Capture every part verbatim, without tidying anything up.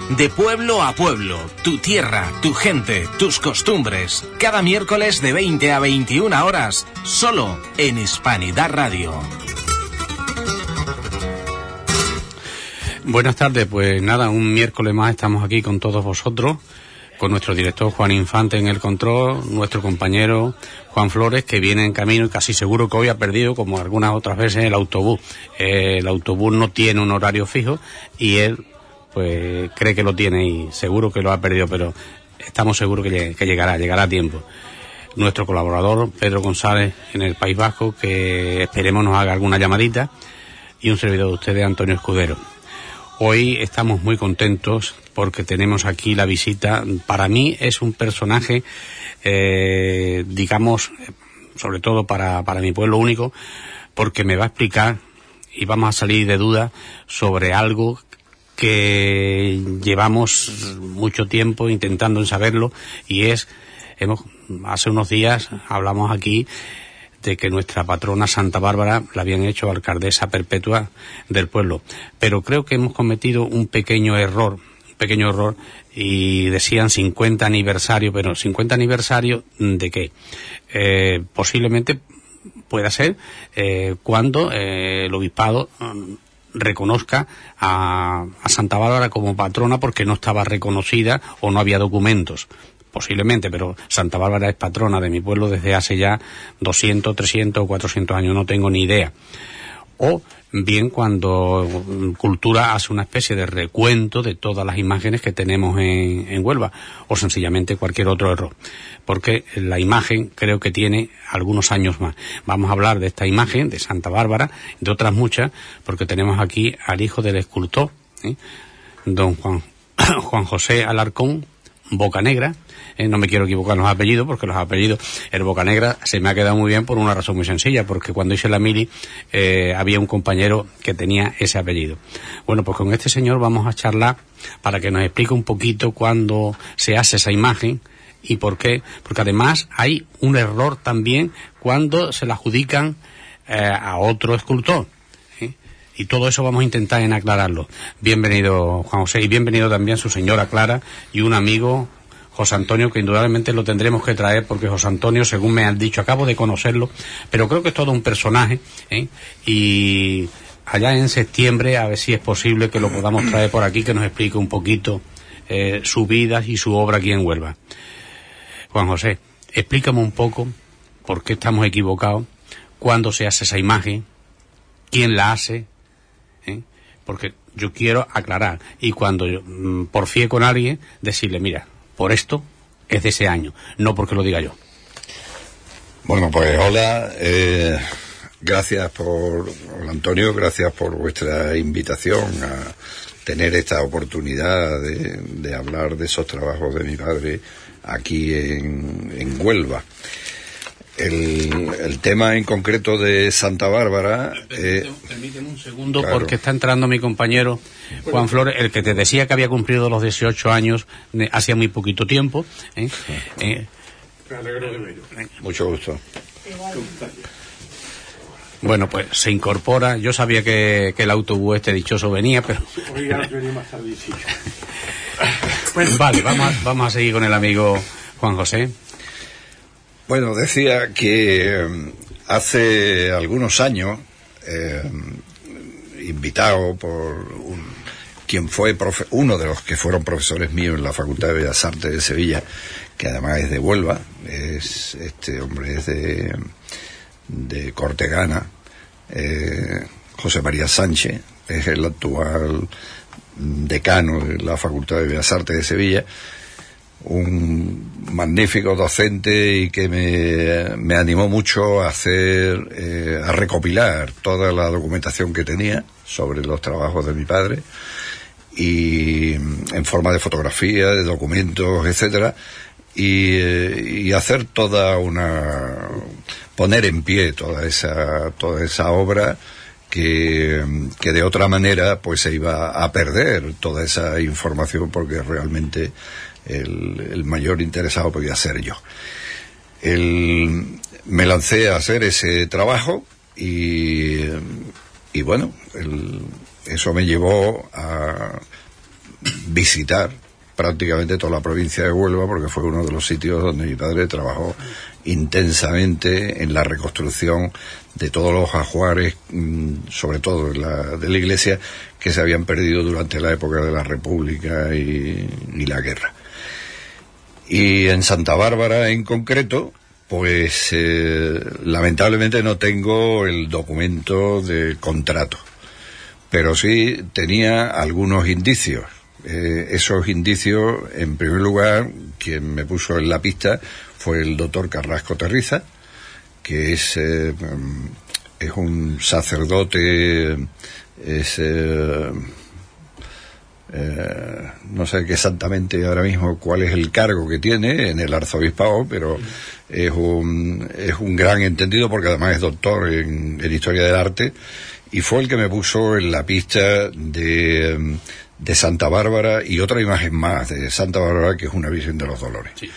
De pueblo a pueblo, tu tierra, tu gente, tus costumbres. Cada miércoles de veinte a veintiuna horas, solo en Hispanidad Radio. Buenas tardes, pues nada, un miércoles más estamos aquí con todos vosotros, con nuestro director Juan Infante en el control, nuestro compañero Juan Flores, que viene en camino y casi seguro que hoy ha perdido, como algunas otras veces, el autobús. Eh, el autobús no tiene un horario fijo y él pues cree que lo tiene y seguro que lo ha perdido, pero estamos seguros que, que llegará, llegará a tiempo. Nuestro colaborador Pedro González en el País Vasco, que esperemos nos haga alguna llamadita, y un servidor de ustedes, Antonio Escudero. Hoy estamos muy contentos porque tenemos aquí la visita. Para mí es un personaje, eh, digamos, sobre todo para, para mi pueblo único, porque me va a explicar y vamos a salir de duda sobre algo que llevamos mucho tiempo intentando saberlo, y es, hemos, hace unos días hablamos aquí de que nuestra patrona Santa Bárbara la habían hecho alcaldesa perpetua del pueblo, pero creo que hemos cometido un pequeño error, un pequeño error, y decían cincuenta aniversario, pero cincuenta aniversario ¿de qué? Eh, posiblemente pueda ser eh, cuando eh, el obispado um, reconozca a, a Santa Bárbara como patrona porque no estaba reconocida o no había documentos. Posiblemente, pero Santa Bárbara es patrona de mi pueblo desde hace ya doscientos, trescientos o cuatrocientos años, no tengo ni idea. O bien cuando Cultura hace una especie de recuento de todas las imágenes que tenemos en, en Huelva, o sencillamente cualquier otro error, porque la imagen creo que tiene algunos años más. Vamos a hablar de esta imagen de Santa Bárbara, de otras muchas, porque tenemos aquí al hijo del escultor, ¿eh? don Juan, Juan José Alarcón Bocanegra. Eh, no me quiero equivocar en los apellidos, porque los apellidos, el Bocanegra se me ha quedado muy bien por una razón muy sencilla, porque cuando hice la mili eh, había un compañero que tenía ese apellido. Bueno, pues con este señor vamos a charlar para que nos explique un poquito cuándo se hace esa imagen y por qué, porque además hay un error también cuando se la adjudican eh, a otro escultor. ¿eh? Y todo eso vamos a intentar en aclararlo. Bienvenido, Juan José, y bienvenido también su señora Clara y un amigo, José Antonio, que indudablemente lo tendremos que traer, porque José Antonio, según me han dicho, acabo de conocerlo, pero creo que es todo un personaje, ¿eh? Y allá en septiembre, a ver si es posible que lo podamos traer por aquí, que nos explique un poquito eh, su vida y su obra aquí en Huelva. Juan José, explícame un poco por qué estamos equivocados, cuándo se hace esa imagen, quién la hace, ¿eh? Porque yo quiero aclarar, y cuando yo mm, porfíe con alguien, decirle, mira, por esto es de ese año, no porque lo diga yo. Bueno, pues hola, eh, gracias por, hola Antonio, gracias por vuestra invitación a tener esta oportunidad de, de hablar de esos trabajos de mi padre aquí en, en Huelva. El, el tema en concreto de Santa Bárbara... Permíteme, eh, permíteme un segundo, claro, porque está entrando mi compañero Juan Flores, el que te decía que había cumplido los dieciocho años eh, hacía muy poquito tiempo. ¿eh? Eh, Me alegro de verlo. Mucho gusto. Bueno, pues se incorpora. Yo sabía que, que el autobús este dichoso venía, pero... Hoy ya venía más tardísimo. Bueno, vale, vamos a, vamos a seguir con el amigo Juan José. Bueno, decía que eh, hace algunos años, eh, invitado por un, quien fue profe, uno de los que fueron profesores míos en la Facultad de Bellas Artes de Sevilla, que además es de Huelva, es este hombre es de, de Cortegana, eh, José María Sánchez, es el actual decano de la Facultad de Bellas Artes de Sevilla, un magnífico docente y que me, me animó mucho a hacer, eh, a recopilar toda la documentación que tenía sobre los trabajos de mi padre, y en forma de fotografía, de documentos, etcétera, y, eh, y hacer toda una, poner en pie toda esa, toda esa obra que, que de otra manera pues se iba a perder toda esa información, porque realmente El, el mayor interesado podía ser yo. El, me lancé a hacer ese trabajo y, y bueno, el, eso me llevó a, visitar prácticamente toda la provincia de Huelva, porque fue uno de los sitios donde mi padre trabajó intensamente en la reconstrucción de todos los ajuares, sobre todo de la, de la iglesia, que se habían perdido durante la época de la República y, y la guerra. Y en Santa Bárbara en concreto, pues eh, lamentablemente no tengo el documento de contrato, pero sí tenía algunos indicios. Eh, esos indicios, en primer lugar, quien me puso en la pista fue el doctor Carrasco Terriza, que es, eh, es un sacerdote, es, eh, eh, no sé exactamente ahora mismo cuál es el cargo que tiene en el arzobispado, pero es un, es un gran entendido, porque además es doctor en, en Historia del Arte, y fue el que me puso en la pista de... de Santa Bárbara y otra imagen más de Santa Bárbara, que es una Virgen de los Dolores. Sí.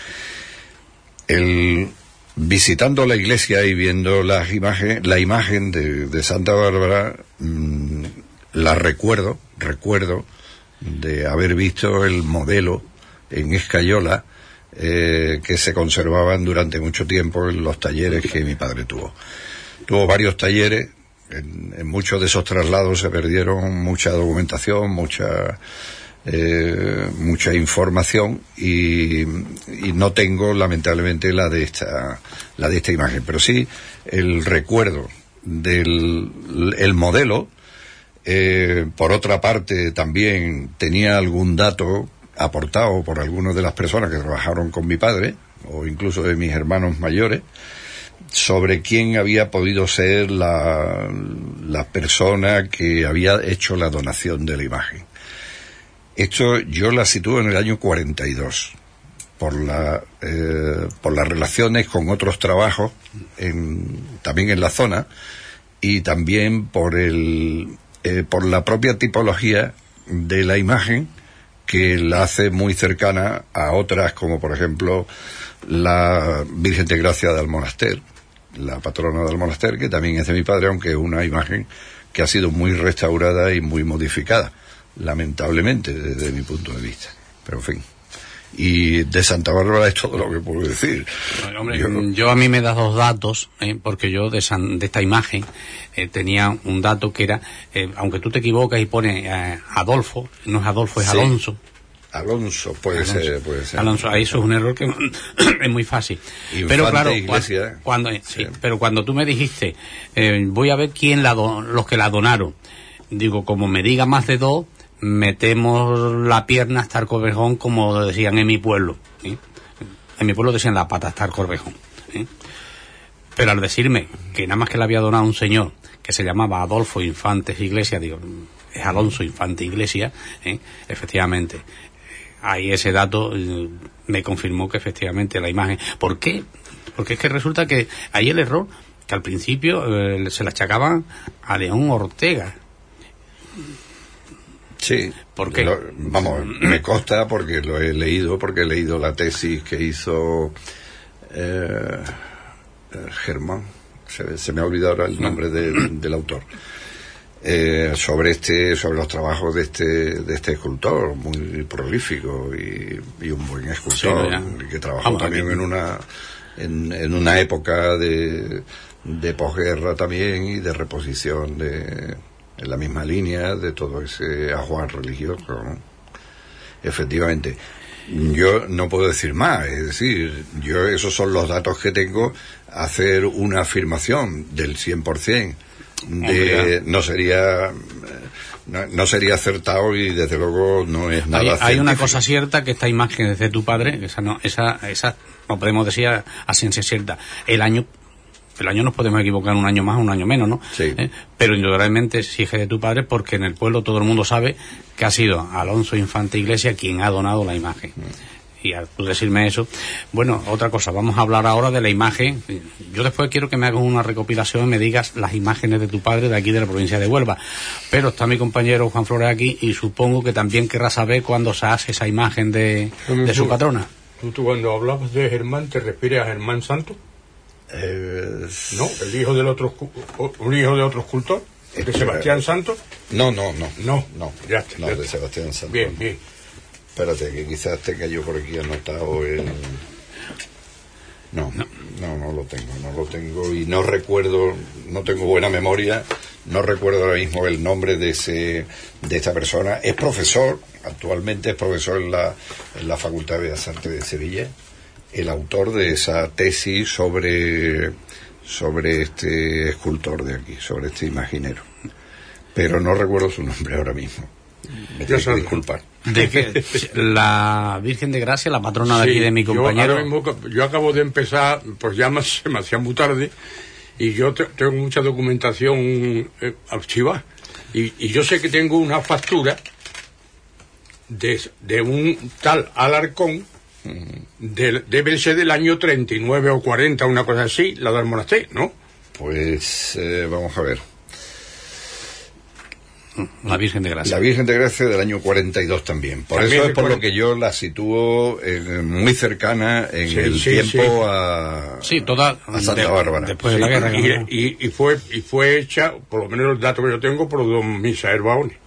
El, visitando la iglesia y viendo las imágenes, la imagen de, de Santa Bárbara, mmm, la recuerdo, recuerdo de haber visto el modelo en escayola eh, que se conservaban durante mucho tiempo en los talleres que mi padre tuvo. Tuvo varios talleres. En, en muchos de esos traslados se perdieron mucha documentación, mucha eh, mucha información, y, y no tengo lamentablemente la de esta la de esta imagen, pero sí el recuerdo del el modelo. Eh, por otra parte, también tenía algún dato aportado por algunas de las personas que trabajaron con mi padre, o incluso de mis hermanos mayores, sobre quién había podido ser la, la persona que había hecho la donación de la imagen. Esto yo la sitúo en el año cuarenta y dos, por la eh, por las relaciones con otros trabajos en, también en la zona, y también por el eh, por la propia tipología de la imagen, que la hace muy cercana a otras, como por ejemplo la Virgen de Gracia de Almonaster, la patrona de Almonaster, que también es de mi padre, aunque es una imagen que ha sido muy restaurada y muy modificada, lamentablemente, desde mi punto de vista. Pero en fin. Y de Santa Bárbara es todo lo que puedo decir. Bueno, hombre, yo, yo a mí me das dos datos, eh, porque yo de, San, de esta imagen eh, tenía un dato que era, eh, aunque tú te equivocas y pones eh, Adolfo, no es Adolfo, es sí. Alonso. Alonso, puede Alonso. ser, puede ser. Alonso, ahí eso es un error que es muy fácil. Infante, pero claro, iglesia, cuando, sí, sí. pero cuando tú me dijiste, eh, voy a ver quién la do, los que la donaron, digo, como me diga más de dos, metemos la pierna hasta el Corvejón, como decían en mi pueblo, ¿sí? En mi pueblo decían la pata hasta el Corvejón, ¿sí? Pero al decirme que nada más que le había donado un señor que se llamaba Adolfo Infantes Iglesia, digo, es Alonso Infante Iglesia, ¿eh? Efectivamente, ahí ese dato eh, me confirmó que efectivamente la imagen. ¿Por qué? Porque es que resulta que ahí el error, que al principio eh, se la achacaban a León Ortega. Sí. ¿Por qué? Lo, vamos, me consta porque lo he leído, porque he leído la tesis que hizo eh, Germán, se, se me ha olvidado ahora el nombre de, del autor, eh, sobre este, sobre los trabajos de este, de este escultor muy prolífico y, y un buen escultor, sí, que trabajó Vamos, también aquí. en una en, en una época de, de posguerra también, y de reposición de en la misma línea de todo ese ajuar religioso, ¿no? Efectivamente. Yo no puedo decir más, es decir, yo esos son los datos que tengo. Hacer una afirmación del cien por ciento de, no sería no, no sería acertado, y desde luego no es nada hay, científico. Hay una cosa cierta, que esta imagen es de tu padre, esa no, esa, esa no podemos decir a, a ciencia cierta. El año El año nos podemos equivocar un año más, un año menos, ¿no? Sí. ¿Eh? Pero indudablemente sí es de tu padre, porque en el pueblo todo el mundo sabe que ha sido Alonso Infante Iglesia quien ha donado la imagen. Mm. Y al tú decirme eso, bueno, otra cosa, vamos a hablar ahora de la imagen. Yo después quiero que me hagas una recopilación y me digas las imágenes de tu padre de aquí de la provincia de Huelva. Pero está mi compañero Juan Flores aquí, y supongo que también querrá saber cuándo se hace esa imagen de, de su patrona. ¿Tú, tú cuando hablabas de Germán te refieres a Germán Santo? Eh, no, el hijo del otro, un hijo de otro escultor. ¿De Sebastián Santos? No, no, no. No, no, ya está, no ya de está. Sebastián Santos. Bien, bien. Espérate, que quizás tenga yo por aquí anotado el... No, no, no, no lo tengo, no lo tengo y no recuerdo, no tengo buena memoria, no recuerdo ahora mismo el nombre de ese, de esta persona. Es profesor, actualmente es profesor en la, en la Facultad de Bellas Artes de Sevilla, el autor de esa tesis sobre, sobre este escultor de aquí, sobre este imaginero. Pero no recuerdo su nombre ahora mismo. Me tengo que disculpar. De que la Virgen de Gracia, la patrona de Sí, aquí de mi compañero. Yo, ahora mismo, yo acabo de empezar, pues ya más, se me hacía muy tarde, y yo te, tengo mucha documentación eh, archivada. Y, y yo sé que tengo una factura de, de un tal Alarcón, de, debe ser del año treinta y nueve o cuarenta, una cosa así, la del monasterio, ¿no? Pues eh, vamos a ver. La Virgen de Gracia. La Virgen de Gracia del año cuarenta y dos también. Por También eso es por cuarenta. lo que yo la sitúo eh, muy cercana en Sí, el sí, tiempo sí. a, Sí, toda a Santa de- Bárbara. después de la Sí, guerra. y, ¿no? y, y fue y fue hecha, por lo menos el dato que yo tengo, por don Misael Baone.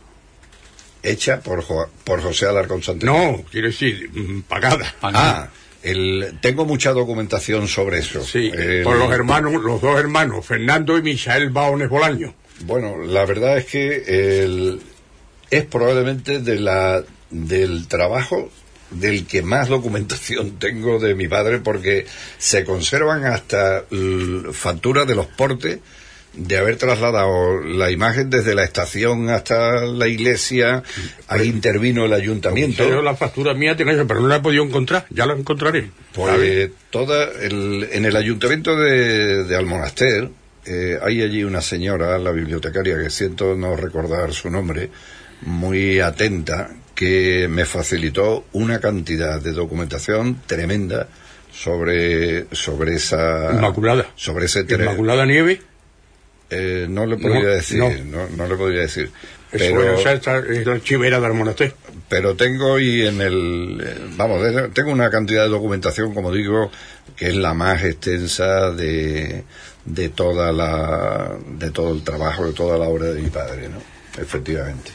Hecha por, Jo- por José Alarcón Santana. No, quiero decir, mm, pagada. Ah, el, tengo mucha documentación sobre eso. Sí, El- por los hermanos, los dos hermanos, Fernando y Misael Baones Bolaño. Bueno, la verdad es que el, es probablemente de la del trabajo del que más documentación tengo de mi padre, porque se conservan hasta l- facturas de los portes de haber trasladado la imagen desde la estación hasta la iglesia. Ahí intervino el ayuntamiento. Pero la factura mía tengo yo, pero no la he podido encontrar, ya la encontraré. Pues toda el, en el ayuntamiento de, de Almonaster eh, hay allí una señora, la bibliotecaria, que siento no recordar su nombre, muy atenta, que me facilitó una cantidad de documentación tremenda sobre sobre esa Inmaculada. sobre ese tere- Inmaculada Nieve. eh, no le podría No, decir, no. no. No, le podría decir, Eso, pero esa, esa es la archivera del monasterio. pero tengo y en el eh, vamos de- tengo una cantidad de documentación, como digo, que es la más extensa de de toda la de todo el trabajo, de toda la obra de mi padre, ¿no? Efectivamente.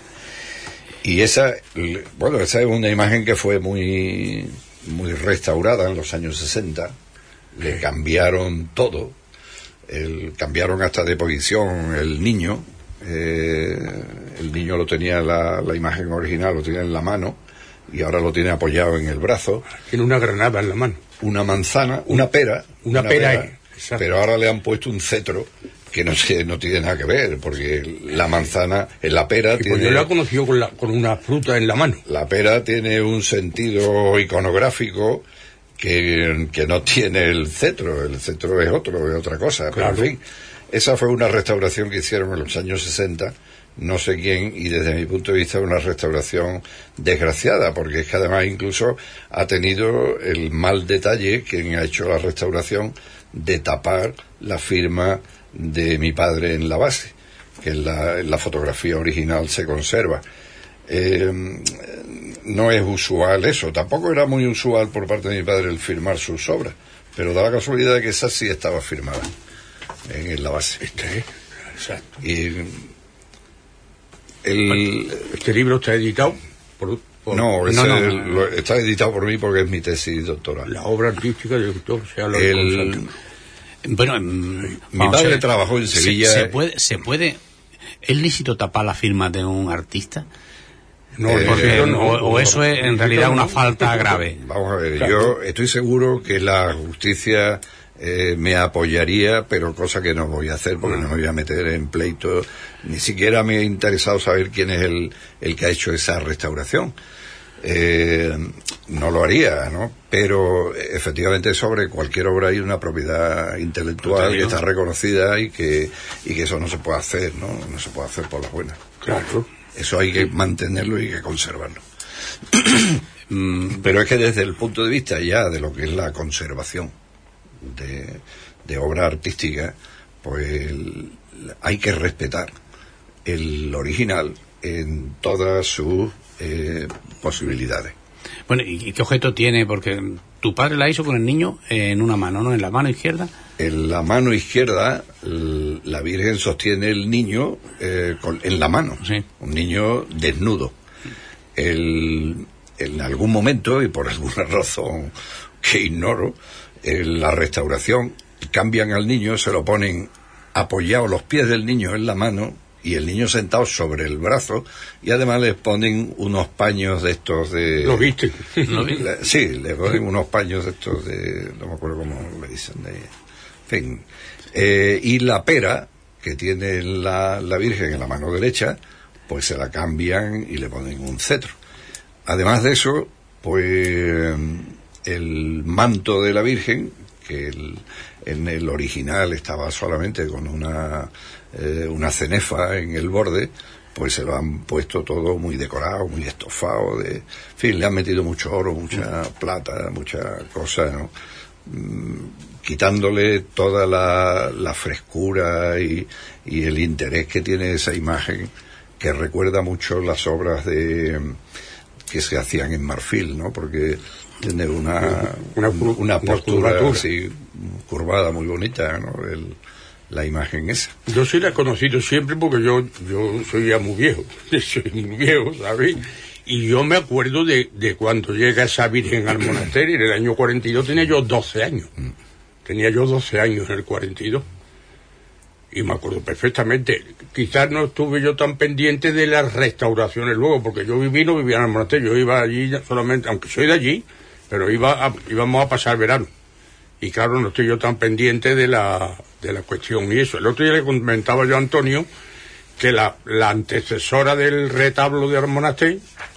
Y esa, bueno, esa es una imagen que fue muy muy restaurada en los años sesenta. Le cambiaron todo, el, cambiaron hasta de posición el niño. Eh, el niño lo tenía, la, la imagen original lo tenía en la mano y ahora lo tiene apoyado en el brazo. Tiene una granada en la mano. Una manzana, una pera, Una pera, eh, exacto. pero ahora le han puesto un cetro que no sé, no tiene nada que ver, porque la manzana, en la pera Y pues tiene, yo la he conocido con, la, con una fruta en la mano. la pera tiene un sentido iconográfico que, que no tiene el cetro. El cetro es otro, es otra cosa. Claro. Pero en fin, esa fue una restauración que hicieron en los años sesenta, no sé quién, y desde mi punto de vista una restauración desgraciada, porque es que además incluso ha tenido el mal detalle, quien ha hecho la restauración, de tapar la firma de mi padre en la base, que en la, en la fotografía original se conserva. Eh, no es usual eso, tampoco era muy usual por parte de mi padre el firmar sus obras, pero da la casualidad de que esa sí estaba firmada en, en la base. Este, exacto. Y el, Este libro está editado por, por no, ese no, no, lo- está editado por mí porque es mi tesis doctoral. la obra artística del doctor sea la El, Bueno, mm, mi vamos a padre ver, trabajó en se- Sevilla. Se, puede, se puede. ¿Es lícito tapar la firma de un artista? No, Eh, Porque, eso no, o, o no, eso es en realidad una falta grave. Vamos a ver, Claro. yo estoy seguro que la justicia eh, me apoyaría, pero cosa que no voy a hacer porque no me voy a meter en pleito. Ni siquiera me ha interesado saber quién es el, el que ha hecho esa restauración. Eh, no lo haría, ¿no? Pero eh, efectivamente sobre cualquier obra hay una propiedad intelectual que está reconocida y que y que eso no se puede hacer, ¿no? No se puede hacer por las buenas. Claro. Eso hay que mantenerlo y hay que conservarlo. Pero es que desde el punto de vista ya de lo que es la conservación de, de obra artística, pues el- hay que respetar el original en todas sus eh, posibilidades. Bueno, ¿y qué objeto tiene? Porque tu padre la hizo con el niño en una mano, ¿no? En la mano izquierda. En la mano izquierda l- la Virgen sostiene el niño eh, con, en la mano, sí. Un niño desnudo. El, en algún momento, y por alguna razón que ignoro, en la restauración cambian al niño, se lo ponen apoyado los pies del niño en la mano y el niño sentado sobre el brazo, y además les ponen unos paños de estos de... ¿Lo viste? Le, sí, le ponen unos paños de estos de... no me acuerdo cómo le dicen, de... en fin. Eh, y la pera que tiene la, la Virgen en la mano derecha, pues se la cambian y le ponen un cetro. Además de eso, pues el manto de la Virgen, que el, en el original estaba solamente con una... Eh, una cenefa en el borde, pues se lo han puesto todo muy decorado, muy estofado, de, en fin, le han metido mucho oro, mucha plata, mucha cosa, ¿no? Mm, quitándole toda la, la frescura y, y el interés que tiene esa imagen, que recuerda mucho las obras de que se hacían en marfil, ¿no? Porque tiene una una, una postura una así curvada muy bonita, ¿no? El, la imagen esa. Yo sí la he conocido siempre porque yo yo soy ya muy viejo, soy muy viejo, ¿sabes? Y yo me acuerdo de, de cuando llega esa Virgen al monasterio, en el año cuarenta y dos tenía yo doce años. Mm. Tenía yo doce años en el cuarenta y dos. Y me acuerdo perfectamente. Quizás no estuve yo tan pendiente de las restauraciones luego, porque yo viví, no vivía en el monasterio, yo iba allí solamente, aunque soy de allí, pero iba a, íbamos a pasar verano. Y claro, no estoy yo tan pendiente de la de la cuestión y eso. El otro día le comentaba yo a Antonio que la, la antecesora del retablo de Almonaster,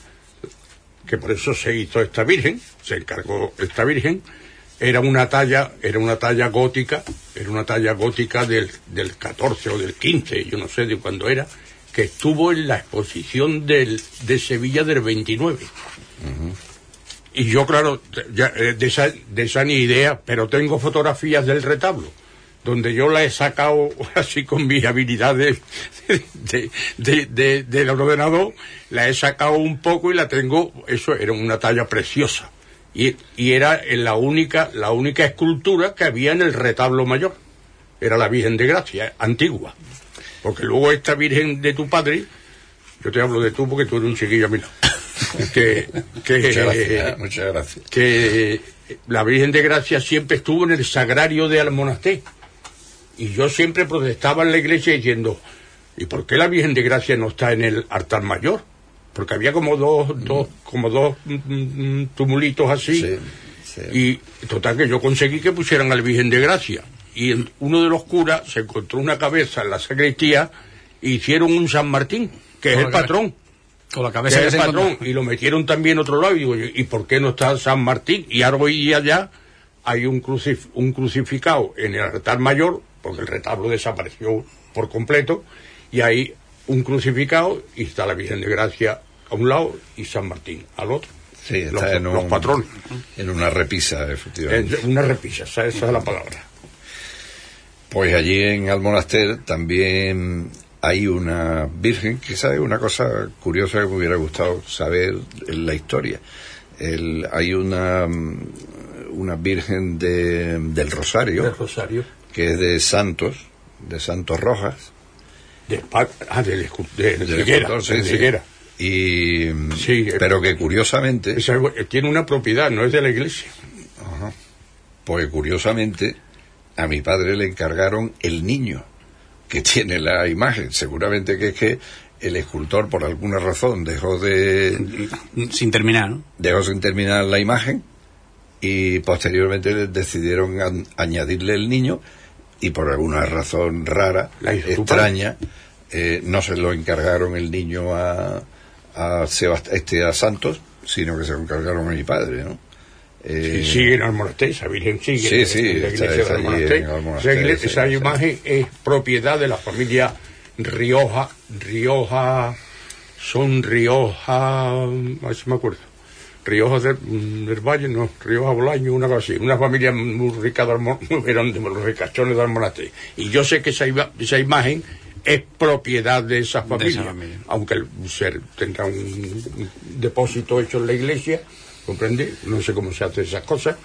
que por eso se hizo esta Virgen, se encargó esta Virgen, era una talla, era una talla gótica, era una talla gótica del, del catorce o del quince, yo no sé de cuándo era, que estuvo en la exposición del, de Sevilla del veintinueve. Uh-huh. Y yo, claro, ya, de, esa, de esa ni idea, pero tengo fotografías del retablo, donde yo la he sacado así con mis habilidades de, de, de, del ordenador, la he sacado un poco y la tengo, eso era una talla preciosa. Y, y era la única, la única escultura que había en el retablo mayor. Era la Virgen de Gracia, antigua. Porque luego esta Virgen de tu padre, yo te hablo de tú porque tú eres un chiquillo a mí. Que, que, muchas gracias, muchas gracias. Que la Virgen de Gracia siempre estuvo en el sagrario de Almonaster. Y yo siempre protestaba en la iglesia diciendo, ¿y por qué la Virgen de Gracia no está en el altar mayor? Porque había como dos, mm. dos, como dos mm, tumulitos así. Sí, sí. Y total que yo conseguí que pusieran a la Virgen de Gracia. Y el, uno de los curas se encontró una cabeza en la sacristía e hicieron un San Martín, que es el patrón. Con la cabeza que es el patrón, y lo metieron también otro lado, y digo, ¿y por qué no está San Martín? Y ahora hoy allá hay un, crucif un crucificado en el altar mayor, porque el retablo desapareció por completo, y hay un crucificado, y está la Virgen de Gracia a un lado, y San Martín al otro. Sí, está los, en un, los patrones. En una repisa, efectivamente. En una repisa, esa, esa es la palabra. Pues allí en Almonaster también hay una virgen, quizás es una cosa curiosa que me hubiera gustado saber en la historia. El, hay una una virgen de, del Rosario, del Rosario, que es de Santos, de Santos Rojas. De, ah, de, de, de, de Figuera, sí, de sí. Figuera. Y, sí, pero que curiosamente... Esa, tiene una propiedad, no es de la iglesia. Ajá. Pues curiosamente a mi padre le encargaron el niño que tiene la imagen. Seguramente que es que el escultor por alguna razón dejó de... Sin terminar, ¿no? Dejó sin terminar la imagen y posteriormente decidieron a, añadirle el niño y por alguna razón rara, extraña, eh, no se lo encargaron el niño a, a, Sebast este, a Santos, sino que se lo encargaron a mi padre, ¿no? Eh, sí, sigue en Almonaster, esa Virgen sigue sí, en, sí, en la iglesia de Almonaster. Esa, iglesia, esa imagen es propiedad de la familia Rioja, Rioja, son Rioja, a ver si me acuerdo, Rioja del, del Valle, no, Rioja Bolaño, una cosa así, una familia muy rica de Almonaster, eran de los ricachones de Almonaster. Y yo sé que esa, esa imagen es propiedad de esa familia, de esa familia. Aunque el ser tendrá un, un depósito hecho en la iglesia, ¿comprende? No sé cómo se hacen esas cosas,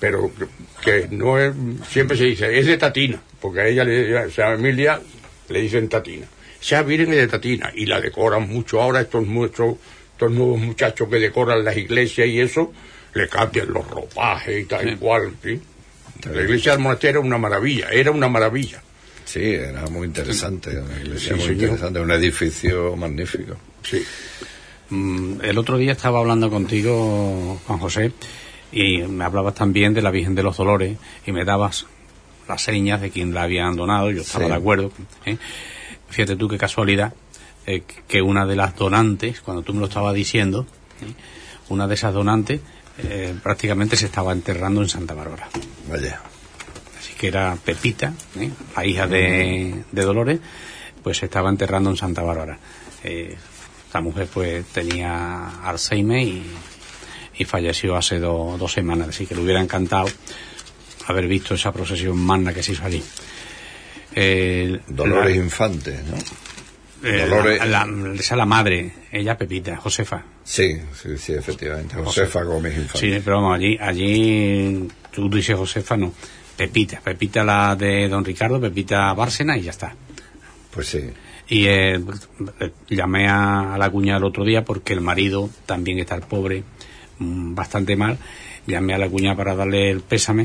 pero que, que no es, siempre se dice, es de Tatina, porque a ella, le, o sea, a Emilia le dicen Tatina. Esa Virgen es de Tatina, y la decoran mucho ahora, estos nuestros, estos nuevos muchachos que decoran las iglesias y eso, le cambian los ropajes y tal y cual, ¿sí? La iglesia del monasterio era una maravilla, era una maravilla. Sí, era muy interesante, una iglesia Sí, muy señor. interesante, un edificio magnífico. Sí. Mm, El otro día estaba hablando contigo, Juan José, y me hablabas también de la Virgen de los Dolores y me dabas las señas de quien la habían donado. Yo estaba Sí. de acuerdo, ¿eh? Fíjate tú qué casualidad, eh, que una de las donantes, cuando tú me lo estabas diciendo, ¿eh? una de esas donantes eh, prácticamente se estaba enterrando en Santa Bárbara. Vaya. Así que era Pepita, ¿eh? la hija de, de Dolores, pues se estaba enterrando en Santa Bárbara. Eh, esta mujer pues tenía Alzheimer y, y falleció hace do, dos semanas, así que le hubiera encantado haber visto esa procesión magna que se hizo allí. Eh, Dolores la- Infante, ¿no? eh, Dolores- la, la- esa la madre, ella Pepita, Josefa. Sí, sí, sí, efectivamente. Josefa Gómez Infante. Sí, pero vamos, allí, allí tú dices Josefa, no, Pepita, Pepita la de don Ricardo, Pepita Bárcena y ya está. Pues sí. Y eh, llamé a, a la cuñada el otro día porque el marido también está el pobre, mm, bastante mal. Llamé a la cuñada para darle el pésame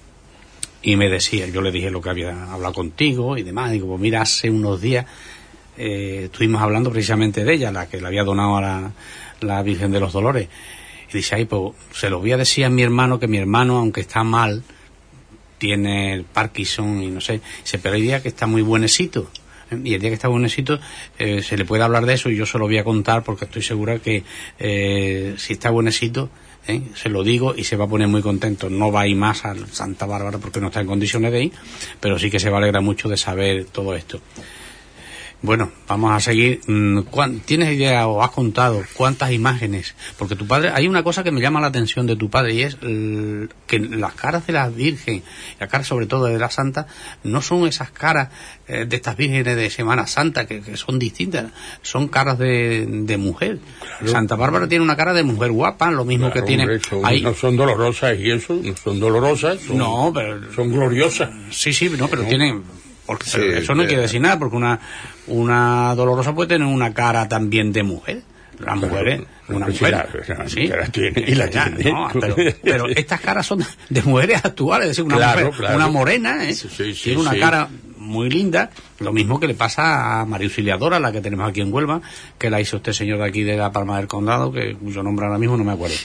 y me decía, yo le dije lo que había hablado contigo y demás. Digo, pues mira, hace unos días eh, estuvimos hablando precisamente de ella, la que le había donado a la, la Virgen de los Dolores. Y dice, ay, pues se lo voy a decir a mi hermano, que mi hermano, aunque está mal, tiene el Parkinson y no sé, dice, pero hay día que está muy buenecito. Y el día que está buenecito eh, se le puede hablar de eso y yo se lo voy a contar porque estoy segura que eh, si está buenecito, eh, se lo digo y se va a poner muy contento. No va a ir más a Santa Bárbara porque no está en condiciones de ir, pero sí que se va a alegrar mucho de saber todo esto. Bueno, vamos a seguir. ¿Cuán- ¿Tienes idea o has contado cuántas imágenes? Porque tu padre, hay una cosa que me llama la atención de tu padre y es el, que las caras de las Virgen, la cara sobre todo de la Santa, no son esas caras eh, de estas vírgenes de Semana Santa que, que son distintas, son caras de, de mujer. Claro. Santa Bárbara tiene una cara de mujer guapa, lo mismo Claro, que tiene. hombre, son- hay- no son dolorosas y eso, no son dolorosas, son, No, pero- son gloriosas. Sí, sí, no, pero No. tienen... Porque Sí, pero eso no eh, quiere decir nada, porque una una dolorosa puede tener una cara también de mujer. Las Claro, mujeres, no, una sí, mujer. la- la- sí, la tiene, y la ya, tiene. no, pero, pero estas caras son de mujeres actuales, es decir, una Claro, mujer, claro. una morena, ¿eh? Sí, sí, sí, tiene una sí. cara muy linda, lo mismo que le pasa a María Auxiliadora, la que tenemos aquí en Huelva, que la hizo este señor de aquí de la Palma del Condado, que cuyo nombre ahora mismo no me acuerdo.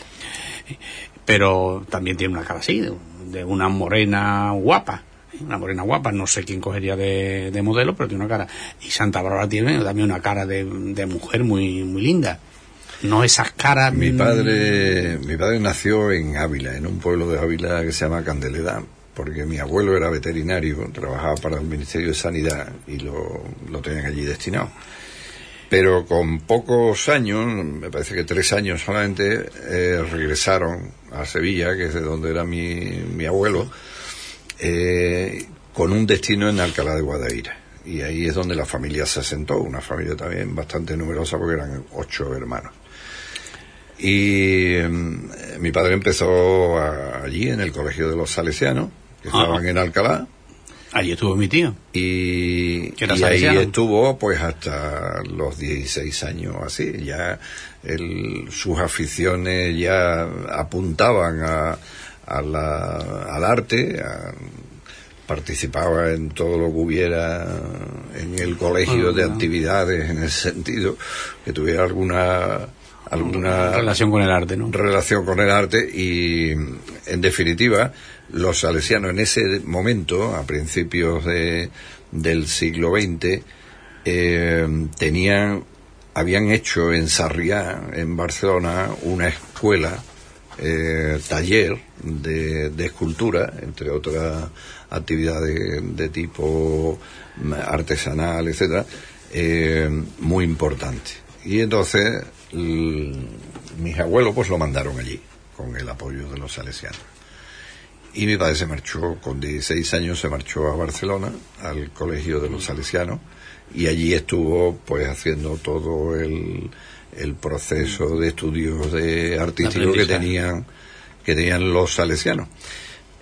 Pero también tiene una cara así, de, de una morena guapa. Una morena guapa, no sé quién cogería de, de modelo, pero tiene una cara. Y Santa Bárbara tiene también una cara de, de mujer muy muy linda. No esas caras. Mi mm, padre, mi padre nació en Ávila, en un pueblo de Ávila que se llama Candeleda, porque mi abuelo era veterinario, trabajaba para el Ministerio de Sanidad y lo, lo tenían allí destinado. Pero con pocos años, me parece que tres años solamente, eh, regresaron a Sevilla, que es de donde era mi, mi abuelo, eh, con un destino en Alcalá de Guadaira. Y ahí es donde la familia se asentó, una familia también bastante numerosa porque eran ocho hermanos. Y eh, mi padre empezó a- allí en el colegio de los salesianos, que Ajá. estaban en Alcalá, Allí estuvo mi tío. y, Que era y ahí salesiano. estuvo pues hasta los dieciséis años así. Ya el- sus aficiones ya apuntaban a, a la, al arte, a- participaba en todo lo que hubiera en el colegio de Ah. actividades en ese sentido, que tuviera alguna alguna Relación con el arte, ¿no? relación con el arte. Y en definitiva los salesianos en ese momento, a principios de, del siglo veinte, eh, tenían habían hecho en Sarriá, en Barcelona, una escuela, eh, taller de, de escultura, entre otras actividades de tipo artesanal, etcétera, eh, muy importante. Y entonces l- mis abuelos pues lo mandaron allí con el apoyo de los salesianos. Y mi padre se marchó, con dieciséis años se marchó a Barcelona, al colegio de los salesianos, y allí estuvo pues haciendo todo el, el proceso de estudios de artístico que Aprendizaje. tenían que tenían los salesianos.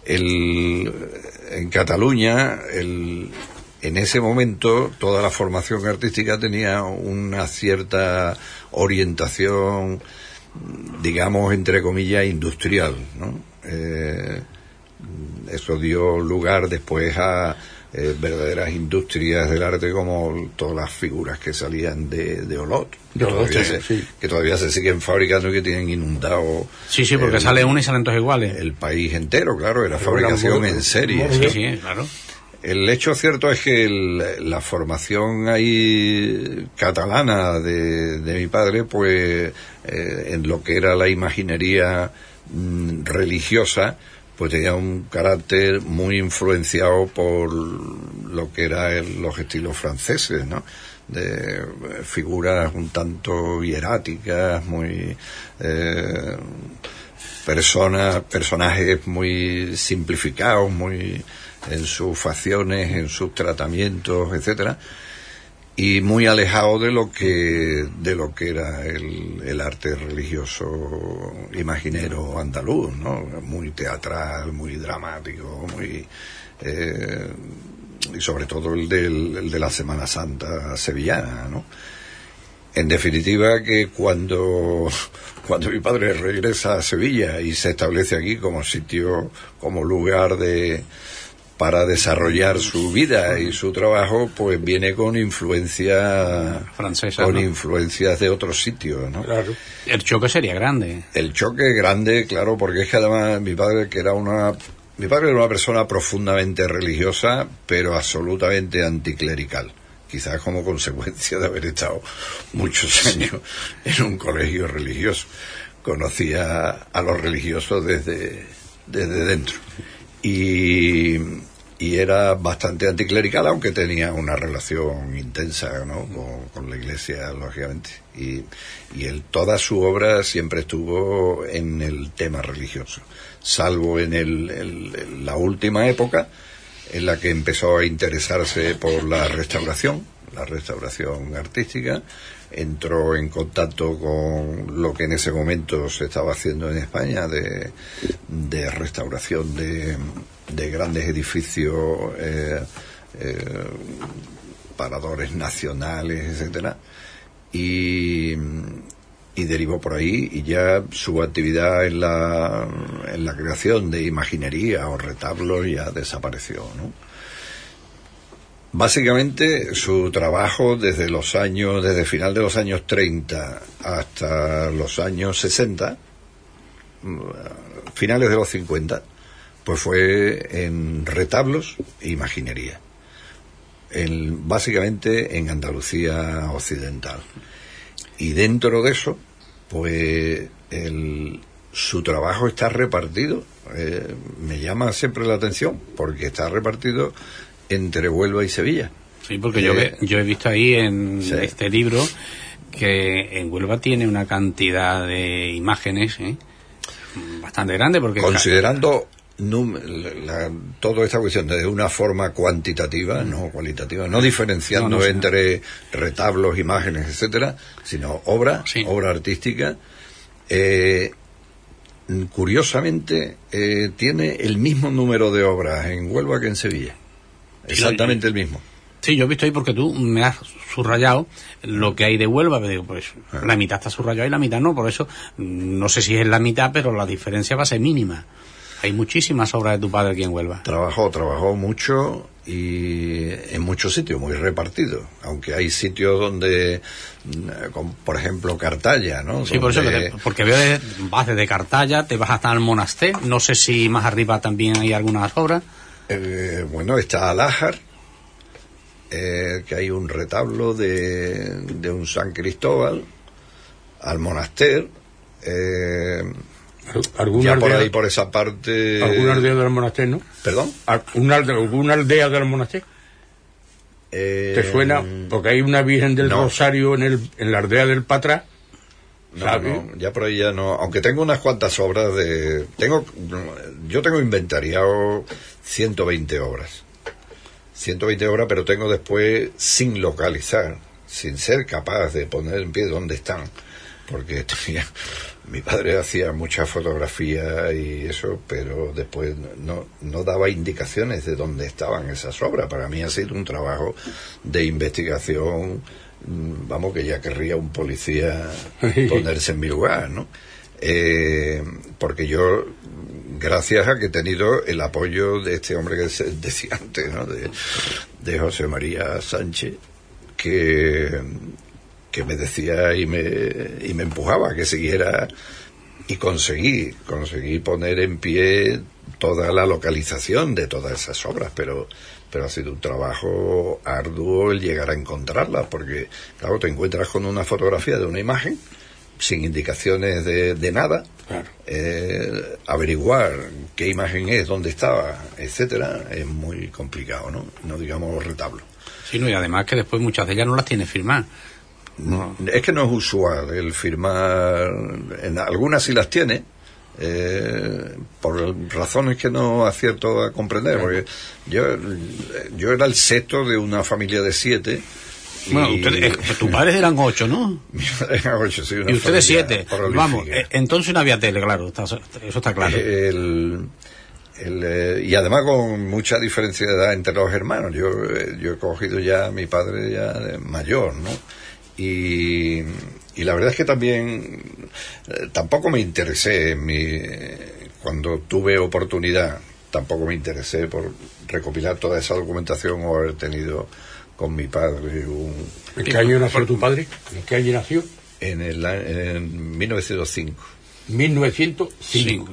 el, en Cataluña, el, en ese momento, toda la formación artística tenía una cierta orientación, digamos, entre comillas, industrial, ¿no? Eh, eso dio lugar después a eh, verdaderas industrias del arte, como todas las figuras que salían de, de Olot, de Olot, todavía sí, se, sí. que todavía se siguen fabricando y que tienen inundado. Sí, sí, porque el, sale una y salen todos iguales. El país entero, claro, era Pero fabricación muy, en serie. Sí, sí, claro. El hecho cierto es que el, la formación ahí catalana de, de mi padre, pues eh, en lo que era la imaginería mm, religiosa, pues tenía un carácter muy influenciado por lo que eran los estilos franceses, ¿no? De eh, figuras un tanto hieráticas, muy eh, personas, personajes muy simplificados, muy en sus facciones, en sus tratamientos, etcétera, y muy alejado de lo que de lo que era el, el arte religioso imaginero andaluz, ¿no? Muy teatral, muy dramático, muy eh, y sobre todo el, del, el de la Semana Santa sevillana, ¿no? En definitiva, que cuando cuando mi padre regresa a Sevilla y se establece aquí como sitio, como lugar de para desarrollar su vida y su trabajo, pues viene con influencia francesa, con ¿no? influencias de otros sitios, ¿no? Claro. El choque sería grande. El choque grande, claro, porque es que además mi padre, que era una mi padre era una persona profundamente religiosa, pero absolutamente anticlerical, quizás como consecuencia de haber estado muchos años en un colegio religioso. Conocía a los religiosos desde desde dentro. Y, y era bastante anticlerical, aunque tenía una relación intensa, ¿no? con, con la Iglesia, lógicamente. Y, y él, toda su obra siempre estuvo en el tema religioso, salvo en el, el, el, la última época en la que empezó a interesarse por la restauración, la restauración artística. Entró en contacto con lo que en ese momento se estaba haciendo en España de, de restauración de, de grandes edificios, eh, eh, paradores nacionales, etcétera, y, y derivó por ahí, y ya su actividad en la, en la creación de imaginería o retablos ya desapareció, ¿no? Básicamente su trabajo desde los años, desde el final de los años treinta hasta los años sesenta, finales de los cincuenta, pues fue en retablos e imaginería, en, básicamente en Andalucía occidental. Y dentro de eso, pues el, su trabajo está repartido, eh, me llama siempre la atención, porque está repartido entre Huelva y Sevilla. Sí, porque eh, yo, ve, yo he visto ahí en sí. este libro que en Huelva tiene una cantidad de imágenes, ¿eh? bastante grande, porque considerando num, la, toda esta cuestión de una forma cuantitativa, mm. no cualitativa, no diferenciando no, no, entre no. retablos, imágenes, etcétera, sino obra, sí. obra artística. Eh, curiosamente eh, tiene el mismo número de obras en Huelva que en Sevilla. Exactamente el mismo. Sí, yo he visto ahí porque tú me has subrayado lo que hay de Huelva, pero digo, pues ah. la mitad está subrayada y la mitad no, por eso no sé si es la mitad, pero la diferencia va a ser mínima. Hay muchísimas obras de tu padre aquí en Huelva. Trabajó, trabajó mucho y en muchos sitios, muy repartido, aunque hay sitios donde, como por ejemplo Cartaya, ¿no? Sí, donde... por eso, que te, porque veo que vas desde Cartaya, te vas hasta el Monaster, no sé si más arriba también hay algunas obras. Eh, bueno, está Alájar, eh, que hay un retablo de, de un San Cristóbal, al Monaster, eh, ya por ahí, por esa parte... ¿Alguna aldea del Monaster, no? ¿Perdón? ¿Una, ¿Alguna aldea del Monaster? Eh, ¿Te suena? Porque hay una Virgen del no. Rosario en, el, en la aldea del Patra. No, no, ya por ahí ya no, aunque tengo unas cuantas obras de, tengo, yo tengo inventariado ciento veinte obras, ciento veinte obras, pero tengo después sin localizar, sin ser capaz de poner en pie dónde están, porque tenía, mi padre hacía muchas fotografías y eso, pero después no, no daba indicaciones de dónde estaban esas obras. Para mí ha sido un trabajo de investigación, vamos, que ya querría un policía ponerse en mi lugar, ¿no? Eh, porque yo, gracias a que he tenido el apoyo de este hombre que se decía antes, ¿no? de, de José María Sánchez, que, que me decía y me, y me empujaba a que siguiera, y conseguí, conseguí poner en pie toda la localización de todas esas obras, pero, pero ha sido un trabajo arduo el llegar a encontrarlas, porque, claro, te encuentras con una fotografía de una imagen sin indicaciones de, de nada, claro. eh, averiguar qué imagen es, dónde estaba, etcétera, es muy complicado, ¿no? No digamos los retablos. Sí, no, y además que después muchas de ellas no las tiene firmadas. No. Es que no es usual el firmar, en algunas sí las tiene, eh, por razones que no acierto a comprender, porque yo, yo era el sexto de una familia de siete. Bueno, y... ustedes, eh, tus padres eran ocho, ¿no? Mi padre era ocho, sí. Una y ustedes siete. Vamos, eh, entonces no había tele, claro, está, eso está claro. El, el, eh, y además con mucha diferencia de edad entre los hermanos. Yo, eh, yo he cogido ya a mi padre ya mayor, ¿no? Y, y la verdad es que también eh, tampoco me interesé en mi, cuando tuve oportunidad, tampoco me interesé por recopilar toda esa documentación o haber tenido con mi padre un... ¿En qué año nació tu padre? ¿En qué año nació? En el en mil novecientos cinco. mil novecientos cinco.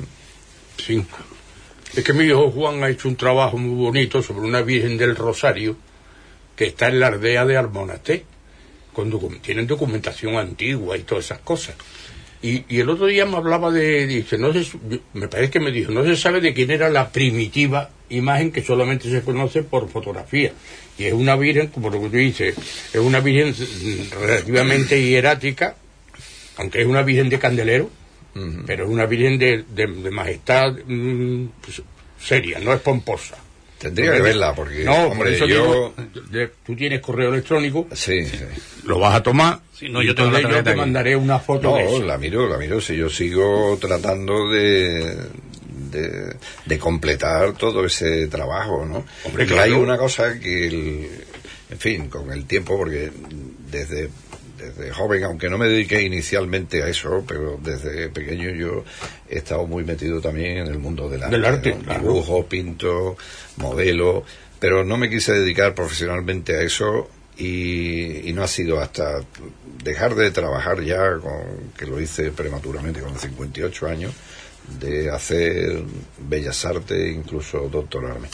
Cinco. Es que mi hijo Juan ha hecho un trabajo muy bonito sobre una Virgen del Rosario que está en la aldea de Almonacé, con docu- tienen documentación antigua y todas esas cosas. Y, y el otro día me hablaba de, dice, no se, me parece que me dijo, no se sabe de quién era la primitiva imagen, que solamente se conoce por fotografía. Y es una virgen, como lo que tú dices, es una virgen relativamente hierática, aunque es una virgen de candelero, uh-huh. pero es una virgen de, de, de majestad mm, pues, seria, no es pomposa. Tendría que verla, porque, no, hombre, por eso yo... digo, de, tú tienes correo electrónico, sí, sí. Lo vas a tomar, sí, no, yo, tengo yo te aquí. mandaré una foto no, de eso. la miro, la miro, si yo sigo tratando de... De, de completar todo ese trabajo, ¿no? Hombre, y claro. hay una cosa que, el, en fin, con el tiempo, porque desde, desde joven, aunque no me dediqué inicialmente a eso, pero desde pequeño yo he estado muy metido también en el mundo del arte, del arte, ¿no? claro. Dibujo, pinto, modelo, pero no me quise dedicar profesionalmente a eso y, y no ha sido hasta dejar de trabajar ya, con, que lo hice prematuramente con cincuenta y ocho años, de hacer bellas artes, incluso doctorarme.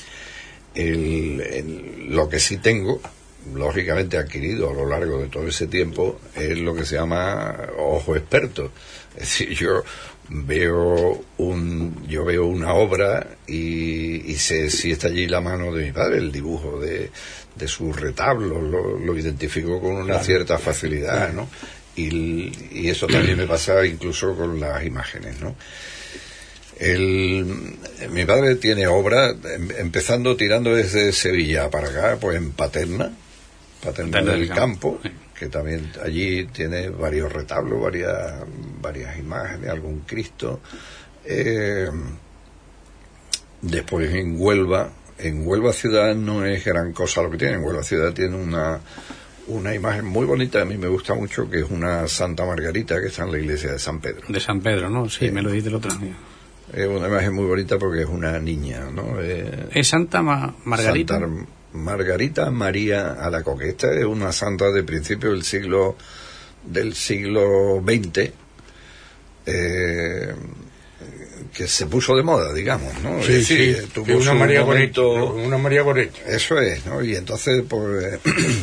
El, el, lo que sí tengo, lógicamente adquirido a lo largo de todo ese tiempo, es lo que se llama ojo experto. Es decir, yo veo un yo veo una obra y, y sé si está allí la mano de mi padre, el dibujo de, de sus retablos, lo, lo identifico con una claro. cierta facilidad, ¿no? Y, y eso también me pasa incluso con las imágenes, ¿no? El, mi padre tiene obra, empezando tirando desde Sevilla para acá, pues en Paterna, Paterna del, del Campo, sí. que también allí tiene varios retablos, varias, varias imágenes, algún Cristo. Eh, después en Huelva, en Huelva ciudad no es gran cosa lo que tiene, en Huelva ciudad tiene una, una imagen muy bonita, a mí me gusta mucho, que es una Santa Margarita que está en la iglesia de San Pedro. De San Pedro, ¿no? Sí, eh, me lo dice el otro día. Es una imagen muy bonita porque es una niña, ¿no? Eh, ¿Es Santa Ma- Margarita? Santa Margarita María Alacoque. Esta es una santa de principio del siglo del siglo veinte, eh, que se puso de moda, digamos, ¿no? Sí, es decir, sí, tuvo una su María momento, Goretti, una María Goretti. Eso es, ¿no? Y entonces, pues,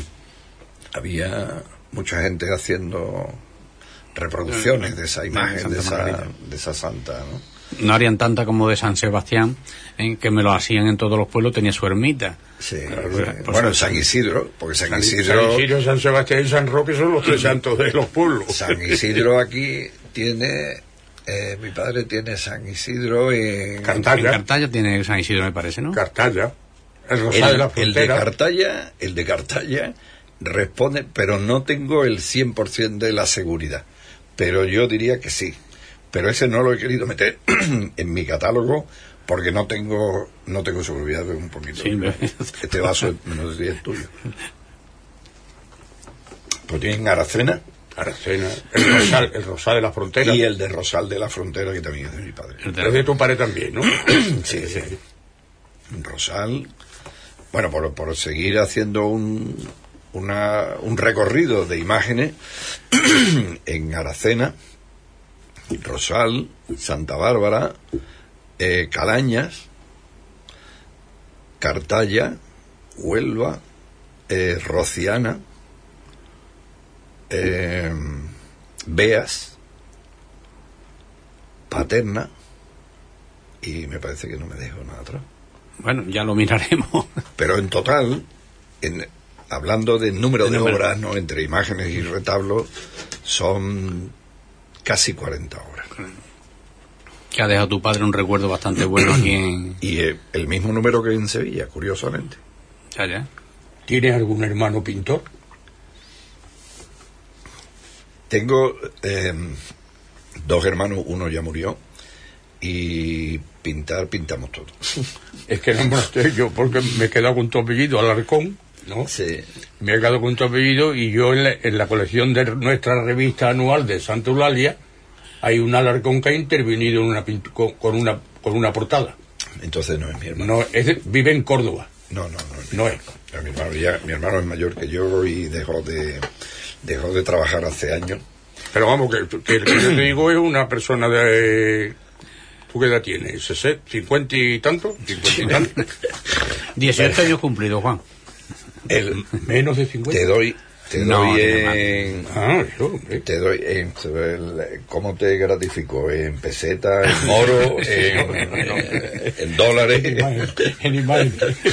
había mucha gente haciendo reproducciones de esa imagen, de esa, de esa santa, ¿no? No harían tanta como de San Sebastián, en que me lo hacían en todos los pueblos, tenía su ermita. Sí, claro, sí. Pues, bueno, San Isidro, porque San, San Isidro... San Isidro, San Sebastián y San Roque son los tres santos de los pueblos. San Isidro aquí tiene... Eh, mi padre tiene San Isidro en... Cartaya. En Cartaya tiene San Isidro, me parece, ¿no? Cartaya. El Rosario de la Frontera. El de Cartaya, el de Cartaya responde, pero no tengo el cien por ciento de la seguridad, pero yo diría que sí. Pero ese no lo he querido meter en mi catálogo porque no tengo no tengo seguridad de un poquito. Sí, este vaso no sé si es tuyo. Pues tienen Aracena. Aracena, el Rosal, el Rosal de la Frontera. Y el de Rosal de la Frontera, que también es de mi padre. El de, de tu padre también, ¿no? Sí, sí. Rosal. Bueno, por, por seguir haciendo un, una, un recorrido de imágenes en Aracena, Rosal, Santa Bárbara, eh, Calañas, Cartaya, Huelva, eh, Rociana, eh, Beas, Paterna, y me parece que no me dejo nada atrás. Bueno, ya lo miraremos. Pero en total, en, hablando del número de, de número. obras, ¿no?, entre imágenes y retablos, son casi cuarenta obras. Que ha dejado tu padre un recuerdo bastante bueno aquí en... Y eh, el mismo número que en Sevilla, curiosamente. Ya, ya. ¿Tienes algún hermano pintor? Tengo eh, dos hermanos, uno ya murió, y pintar, pintamos todo. Es que nombraste yo, porque me he quedado con tu apellido, Alarcón, ¿no? Sí. Me he quedado con tu apellido, y yo en la, en la colección de nuestra revista anual de Santa Eulalia hay un Alarcón que ha intervenido en una pintu- con, con una con una portada. Entonces no es mi hermano. No, es de, vive en Córdoba. No, no, no. Es no es. No, mi hermano ya, mi hermano es mayor que yo y dejó de dejó de trabajar hace años. Pero vamos, que, que, que yo te digo es una persona de... ¿Tú qué edad tienes? ¿cincuenta y tanto? ¿cincuenta y tanto? dieciocho años cumplidos, Juan. El, menos de cincuenta. Te doy, te no, doy en... Ah, eso, hombre. Te doy en... El, ¿cómo te gratifico? En pesetas, en oro, en, en dólares. En imagen.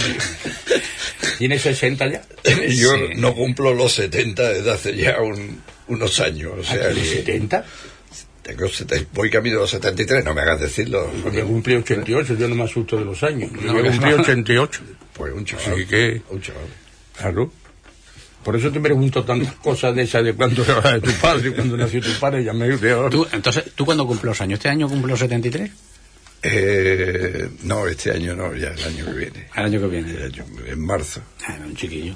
¿Tienes sesenta ya? Yo Sí. no cumplo los setenta desde hace ya un, unos años. O sea, ¿Tienes setenta? Tengo setenta, voy camino a los setenta y tres, no me hagas decirlo. Porque cumplí ochenta y ocho, yo no me asusto de los años. Yo no, cumplí ochenta y ocho. Pues un chaval. Así que... Un chaval. Claro. Por eso te pregunto tantas cosas de esas de cuándo era de tu padre, cuando nació tu padre, ya me veo. ¿Tú, entonces, ¿tú cuándo cumples los años? ¿Este año cumple setenta y tres? Eh, no, este año no, ya el año que viene. El año que viene. El año, en marzo. Ah, era un chiquillo.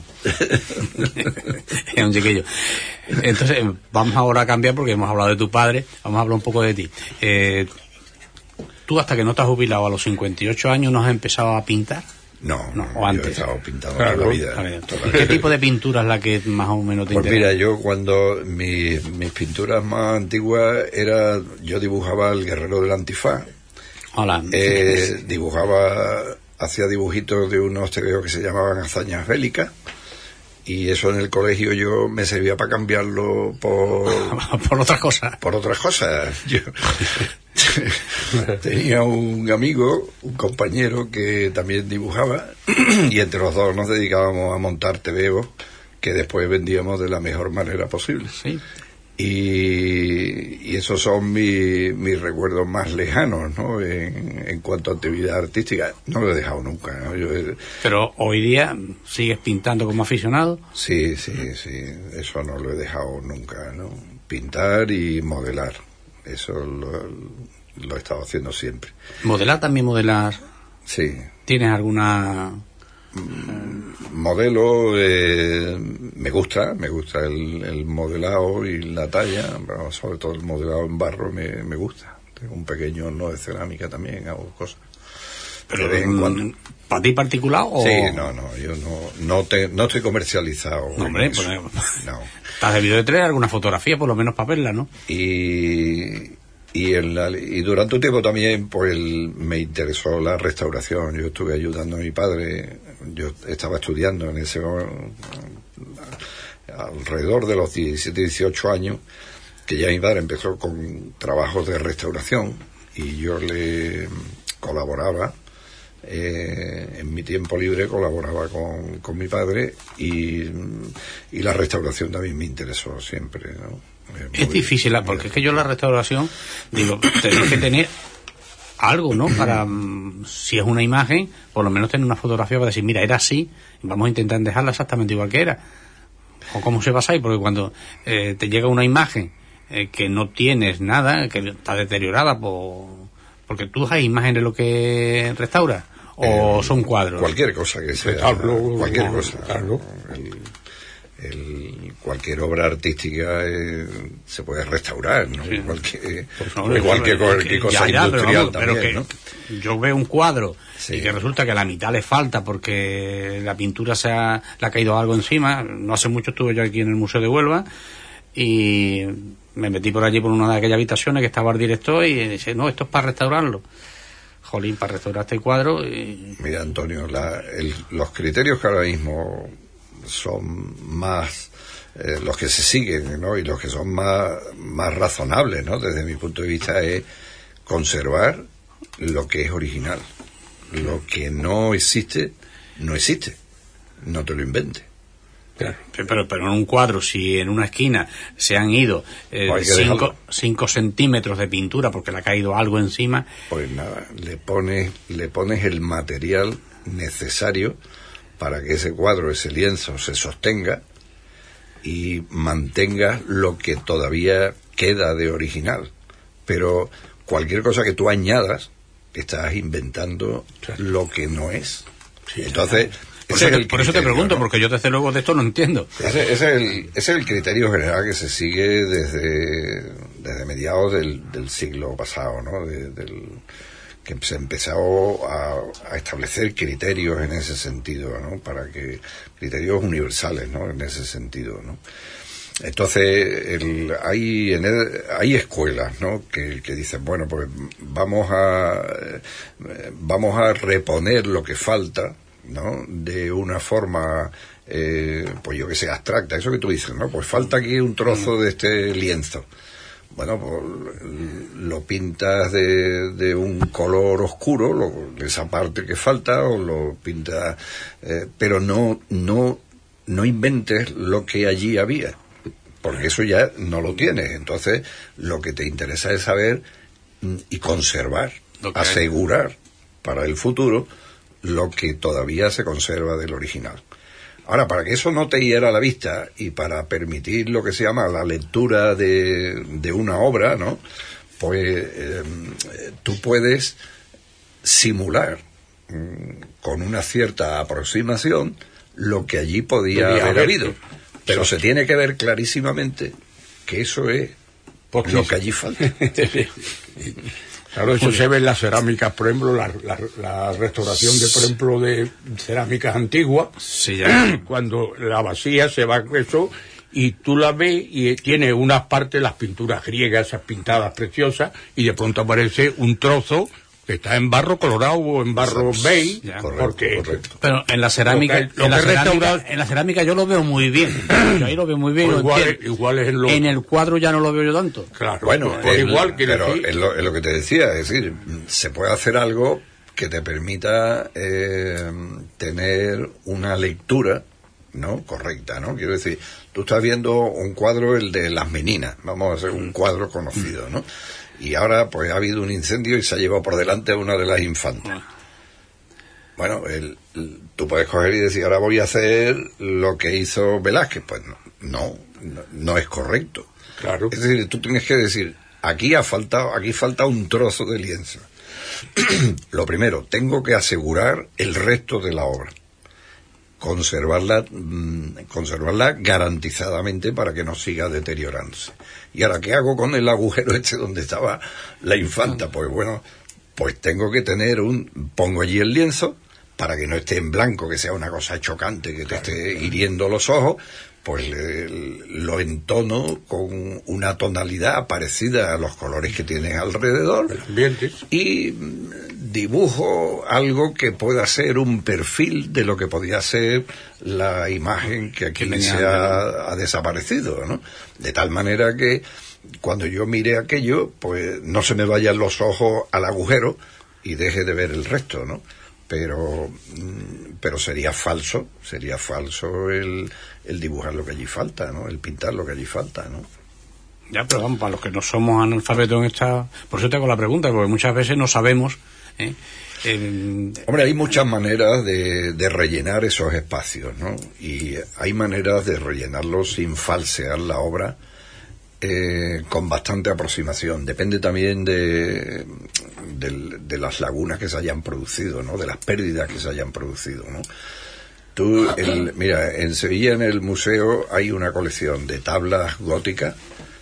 Era un chiquillo. Entonces, vamos ahora a cambiar porque hemos hablado de tu padre, vamos a hablar un poco de ti. Eh, ¿Tú hasta que no te has jubilado a los cincuenta y ocho años no has empezado a pintar? No, No, no, o antes. yo he estado pintando Claro, toda la vida. A ver, toda la ¿qué vida. tipo de pintura es la que más o menos te Pues interesa? mira, yo cuando mi, mis pinturas más antiguas era, yo dibujaba el guerrero del antifaz. Hola. Eh, dibujaba, hacía dibujitos de unos tebeos que se llamaban hazañas bélicas, y eso en el colegio yo me servía para cambiarlo por por otras cosas. por otras cosas. Yo tenía un amigo, un compañero que también dibujaba, y entre los dos nos dedicábamos a montar tebeos que después vendíamos de la mejor manera posible. Sí. Y, y esos son mi, mis recuerdos más lejanos, ¿no? En, en cuanto a actividad artística. No lo he dejado nunca, ¿no? Yo he- Pero hoy día sigues pintando como aficionado. sí, sí, sí, eso no lo he dejado nunca, ¿no? Pintar y modelar, eso lo, lo he estado haciendo siempre. Modelar también modelar. Sí, ¿Tienes alguna...? modelo, eh, me gusta, me gusta el, el modelado y la talla, pero sobre todo el modelado en barro me, me gusta. Tengo un pequeño horno de cerámica también, hago cosas. Pero de vez en cuando. ¿Para ti particular o...? Sí, no, no, yo no, no, te, no estoy comercializado. No, hombre, en eso. pues, No. te has debido de traer alguna fotografía, por lo menos para verla, ¿no? Y, y, en la- y durante un tiempo también pues el- me interesó la restauración. Yo estuve ayudando a mi padre, yo estaba estudiando en ese mo- alrededor de los diecisiete, dieciocho años, que ya mi padre empezó con trabajos de restauración y yo le colaboraba. Eh, en mi tiempo libre colaboraba con, con mi padre, y, y la restauración también me interesó siempre, ¿no? Es muy- difícil, muy porque es que yo la restauración, digo, tenés que tener algo, ¿no? Para, mm, si es una imagen, por lo menos tener una fotografía para decir, mira, era así, vamos a intentar dejarla exactamente igual que era. O cómo se pasa ahí, porque cuando eh, te llega una imagen eh, que no tienes nada, que está deteriorada por, porque tú has imágenes lo que restauras, o eh, son cuadros. Cualquier cosa que sea, Retablo, cualquier no, cosa. Claro. El, el, cualquier obra artística eh, se puede restaurar, ¿no? Sí. Igual que, favor, igual que cualquier cosa ya, ya, industrial pero vamos, también, pero que ¿no? Yo veo un cuadro sí. y que resulta que la mitad le falta porque la pintura se ha, le ha caído algo encima. No hace mucho estuve yo aquí en el Museo de Huelva y me metí por allí por una de aquellas habitaciones que estaba el director y dice, no, esto es para restaurarlo. Jolín, para restaurar este cuadro. Y... Mira, Antonio, la, el, los criterios que ahora mismo son más eh, los que se siguen, ¿no? Y los que son más, más razonables, ¿no? Desde mi punto de vista es conservar lo que es original. Lo que no existe, no existe. No te lo inventes. Claro. Pero, pero en un cuadro, si en una esquina se han ido eh, cinco, cinco centímetros de pintura porque le ha caído algo encima, pues nada, le pones, le pones el material necesario para que ese cuadro, ese lienzo se sostenga y mantenga lo que todavía queda de original. Pero cualquier cosa que tú añadas, estás inventando lo que no es. Sí, entonces... Por eso, te, por eso te pregunto, ¿no? Porque yo desde luego de esto no entiendo. Ese, ese, es el, ese es el criterio general que se sigue desde, desde mediados del, del siglo pasado, ¿no? De, del, que se empezó a, a establecer criterios en ese sentido, ¿no? Para que criterios universales, ¿no? En ese sentido, ¿no? Entonces, el, hay, en el, hay escuelas, ¿no? Que, que dicen, bueno, pues vamos a, eh, vamos a reponer lo que falta, ¿no? De una forma, eh, pues yo que sé, abstracta, eso que tú dices, ¿no? Pues falta aquí un trozo de este lienzo. Bueno, pues lo pintas de, de un color oscuro, lo, esa parte que falta, o lo pintas, eh, pero no, no, no inventes lo que allí había, porque eso ya no lo tienes. Entonces, lo que te interesa es saber y conservar, okay. Asegurar para el futuro lo que todavía se conserva del original. Ahora, para que eso no te hiera la vista y para permitir lo que se llama la lectura de, de una obra, ¿no? Pues eh, tú puedes simular mm, con una cierta aproximación lo que allí podía haber, haber habido. Pero sí. Se tiene que ver clarísimamente que eso es Porque lo que allí falta. Claro, eso se ve en las cerámicas, por ejemplo, la, la, la restauración de, por ejemplo, de cerámicas antiguas, sí, ya. Cuando la vacía se va eso, y tú la ves y tiene unas partes, las pinturas griegas, esas pintadas preciosas, y de pronto aparece un trozo que está en barro colorado o en barro beige, porque correcto. Pero en la cerámica, lo que, lo en, la cerámica restaurado... en la cerámica yo lo veo muy bien. Yo ahí lo veo muy bien. Pues igual, es, igual es en, lo... en el cuadro ya no lo veo yo tanto. Claro. Bueno, pues el, igual que pero decir... es lo, es lo que te decía, es decir, se puede hacer algo que te permita eh, tener una lectura, ¿no? Correcta, ¿no? Quiero decir, tú estás viendo un cuadro, el de las meninas, vamos a hacer un cuadro conocido, ¿no? Y ahora pues ha habido un incendio y se ha llevado por delante a una de las infantas. Bueno, el, el, tú puedes coger y decir, ahora voy a hacer lo que hizo Velázquez. Pues no, no, no es correcto. Claro. Es decir, tú tienes que decir, aquí ha faltado, aquí falta un trozo de lienzo. Lo primero, tengo que asegurar el resto de la obra. Conservarla, mmm, conservarla garantizadamente para que no siga deteriorándose. Y ahora, ¿qué hago con el agujero este donde estaba la infanta? Pues bueno, pues tengo que tener un... Pongo allí el lienzo para que no esté en blanco, que sea una cosa chocante, que te esté hiriendo los ojos, pues le, lo entono con una tonalidad parecida a los colores que tienes alrededor. El ambiente. Y dibujo algo que pueda ser un perfil de lo que podía ser la imagen que aquí que se ha, ha desaparecido, ¿no? De tal manera que cuando yo mire aquello, pues no se me vayan los ojos al agujero y deje de ver el resto, ¿no? Pero pero sería falso, sería falso el, el dibujar lo que allí falta, ¿no? El pintar lo que allí falta, ¿no? Ya, pero vamos, para los que no somos analfabetos en esta... Por eso te hago la pregunta, porque muchas veces no sabemos... ¿eh? Eh, Hombre, hay muchas maneras de, de rellenar esos espacios, ¿no? Y hay maneras de rellenarlos sin falsear la obra eh, con bastante aproximación. Depende también de, de, de las lagunas que se hayan producido, ¿no? De las pérdidas que se hayan producido, ¿no? Tú, el, mira, en Sevilla, en el museo, hay una colección de tablas góticas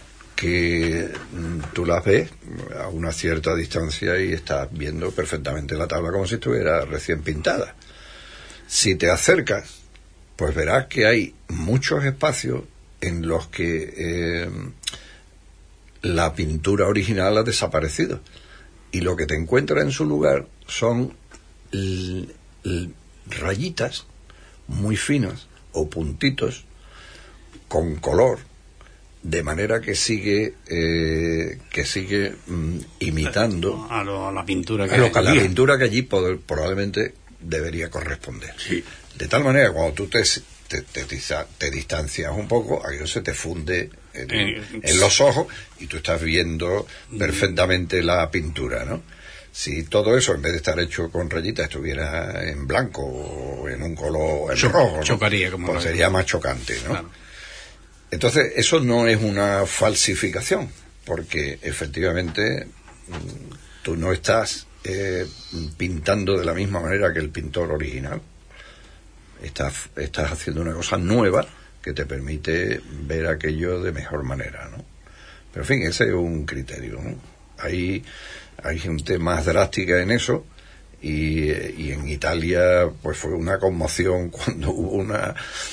que mm, tú las ves a una cierta distancia y estás viendo perfectamente la tabla como si estuviera recién pintada. Si te acercas, pues verás que hay muchos espacios en los que eh, la pintura original ha desaparecido y lo que te encuentras en su lugar son l- l- rayitas muy finas o puntitos con color, de manera que sigue eh, que sigue mm, imitando a, lo, a la pintura que, a lo, la pintura que allí pod- probablemente debería corresponder. Sí. De tal manera que cuando tú te, te, te, te distancias un poco, aquello se te funde en, eh, en los ojos y tú estás viendo perfectamente la pintura, ¿no? Si todo eso, en vez de estar hecho con rayitas, estuviera en blanco o en un color en Cho- rojo, ¿no? chocaría, como pues lo sería más chocante, ¿no? Claro. Entonces, eso no es una falsificación, porque efectivamente tú no estás eh, pintando de la misma manera que el pintor original. Estás, estás haciendo una cosa nueva que te permite ver aquello de mejor manera, ¿no? Pero, en fin, ese es un criterio, ¿no? Hay, hay gente más drástica en eso y, y en Italia pues fue una conmoción cuando hubo una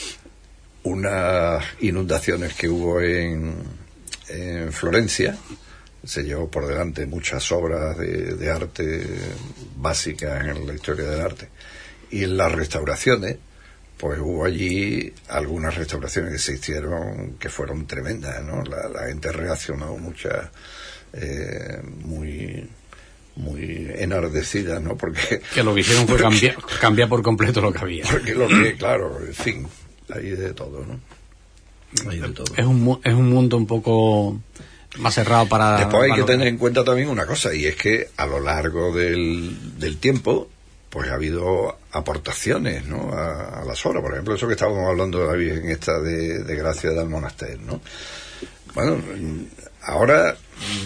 unas inundaciones que hubo en, en Florencia. Se llevó por delante muchas obras de, de arte básicas en la historia del arte. Y en las restauraciones, pues hubo allí algunas restauraciones que se hicieron que fueron tremendas, ¿no? La, la gente reaccionó muchas, eh, muy muy enardecida, ¿no? Porque que lo que hicieron fue cambiar, cambiar por completo lo que había. Porque lo que, claro, en fin, hay de todo, ¿no? Hay de todo. Es un, es un mundo un poco más cerrado para... Después hay para que tener en cuenta también una cosa, y es que a lo largo del, del tiempo, pues ha habido aportaciones, ¿no? A, a las obras. Por ejemplo, eso que estábamos hablando de la Virgen esta de, de Gracia del Monaster, ¿no? Bueno, ahora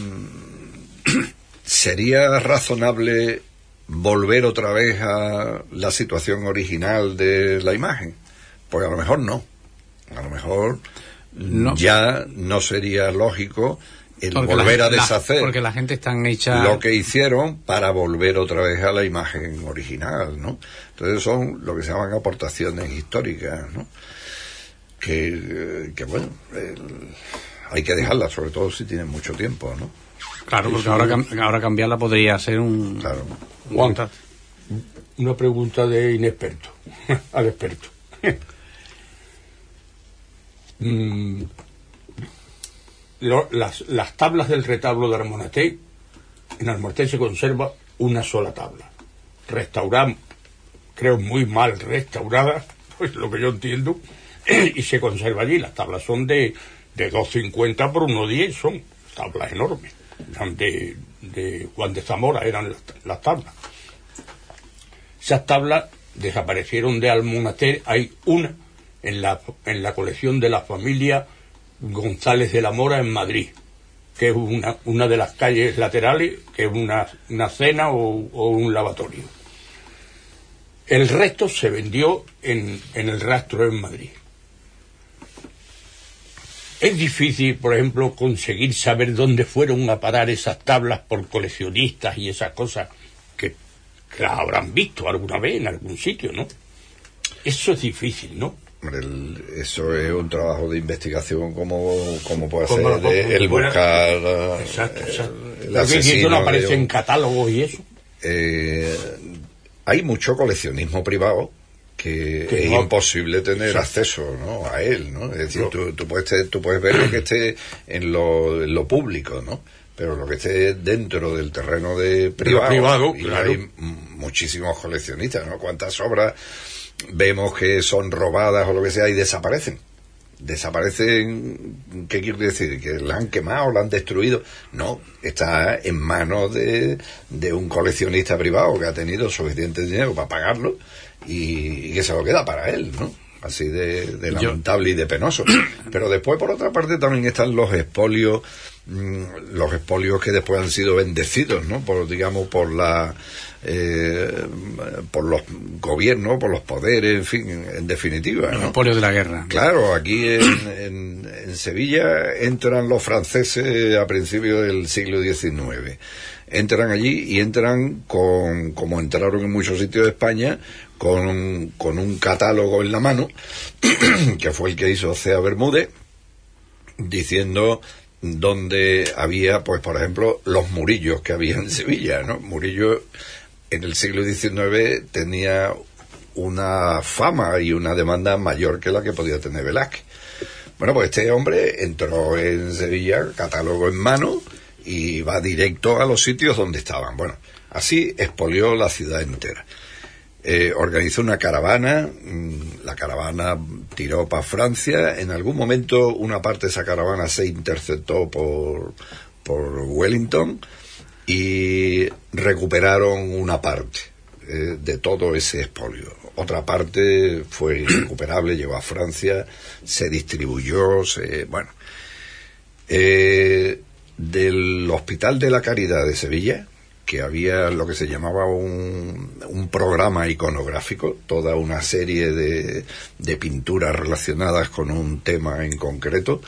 ¿sería razonable volver otra vez a la situación original de la imagen? Pues a lo mejor no. A lo mejor no. Ya no sería lógico el porque volver la, a deshacer la, porque la gente está hecha lo que hicieron para volver otra vez a la imagen original, ¿no? Entonces son lo que se llaman aportaciones históricas, ¿no? Que, que bueno, el, hay que dejarlas, sobre todo si tienen mucho tiempo, ¿no? Claro, porque ahora, ahora cambiarla podría ser un... Claro. Juan, una pregunta de inexperto al experto. mm, lo, las, las tablas del retablo de Almonaster, en Almonaster se conserva una sola tabla. Restaurada, creo muy mal restaurada, pues lo que yo entiendo, y se conserva allí. Las tablas son de, de dos cincuenta por uno diez, son tablas enormes. De, de Juan de Zamora eran las, las tablas. Esas tablas desaparecieron de Almonaster. Hay una en la, en la colección de la familia González de la Mora en Madrid, que es una, una de las calles laterales, que es una, una cena o, o un lavatorio. El resto se vendió en, en el rastro en Madrid. Es difícil, por ejemplo, conseguir saber dónde fueron a parar esas tablas por coleccionistas y esas cosas que, que las habrán visto alguna vez en algún sitio, ¿no? Eso es difícil, ¿no? El, eso es un trabajo de investigación como, como puede como, ser como, de, el fuera, buscar uh, exacto, exacto. El, el asesino, eso no aparece de un, en catálogos y eso. Eh, hay mucho coleccionismo privado que, que es no, imposible tener exacto. acceso, ¿no? A él, ¿no? Es decir, no. tú, tú, puedes, tú puedes ver lo que esté en lo, en lo público, ¿no? Pero lo que esté dentro del terreno de privado, privado y claro. Hay muchísimos coleccionistas, ¿no? Cuántas obras vemos que son robadas o lo que sea y desaparecen. Desaparecen, ¿qué quiere decir? ¿Que la han quemado, la han destruido? No, está en manos de, de un coleccionista privado que ha tenido suficiente dinero para pagarlo y, y que se lo queda para él, ¿no? así de, de lamentable Yo... y de penoso. Pero después, por otra parte, también están los expolios, mmm, los expolios que después han sido bendecidos, ¿no? Por, digamos, por la... Eh, por los gobiernos, por los poderes, en fin, en, en definitiva, ¿no? Los expolios de la guerra. Claro, aquí en, en, en Sevilla entran los franceses a principios del siglo diecinueve. Entran allí y entran con, como entraron en muchos sitios de España, con, con un catálogo en la mano, que fue el que hizo Cea Bermúdez, diciendo donde había, pues por ejemplo, los Murillos que había en Sevilla, ¿no? Murillo en el siglo diecinueve tenía una fama y una demanda mayor que la que podía tener Velázquez. Bueno, pues este hombre entró en Sevilla, catálogo en mano, y va directo a los sitios donde estaban. Bueno, así expolió la ciudad entera. Eh, organizó una caravana, mmm, la caravana tiró para Francia. En algún momento una parte de esa caravana se interceptó por, por Wellington y recuperaron una parte eh, de todo ese expolio. Otra parte fue irrecuperable, llegó a Francia, se distribuyó, se, bueno. Eh, del Hospital de la Caridad de Sevilla, que había lo que se llamaba un, un programa iconográfico, toda una serie de, de pinturas relacionadas con un tema en concreto,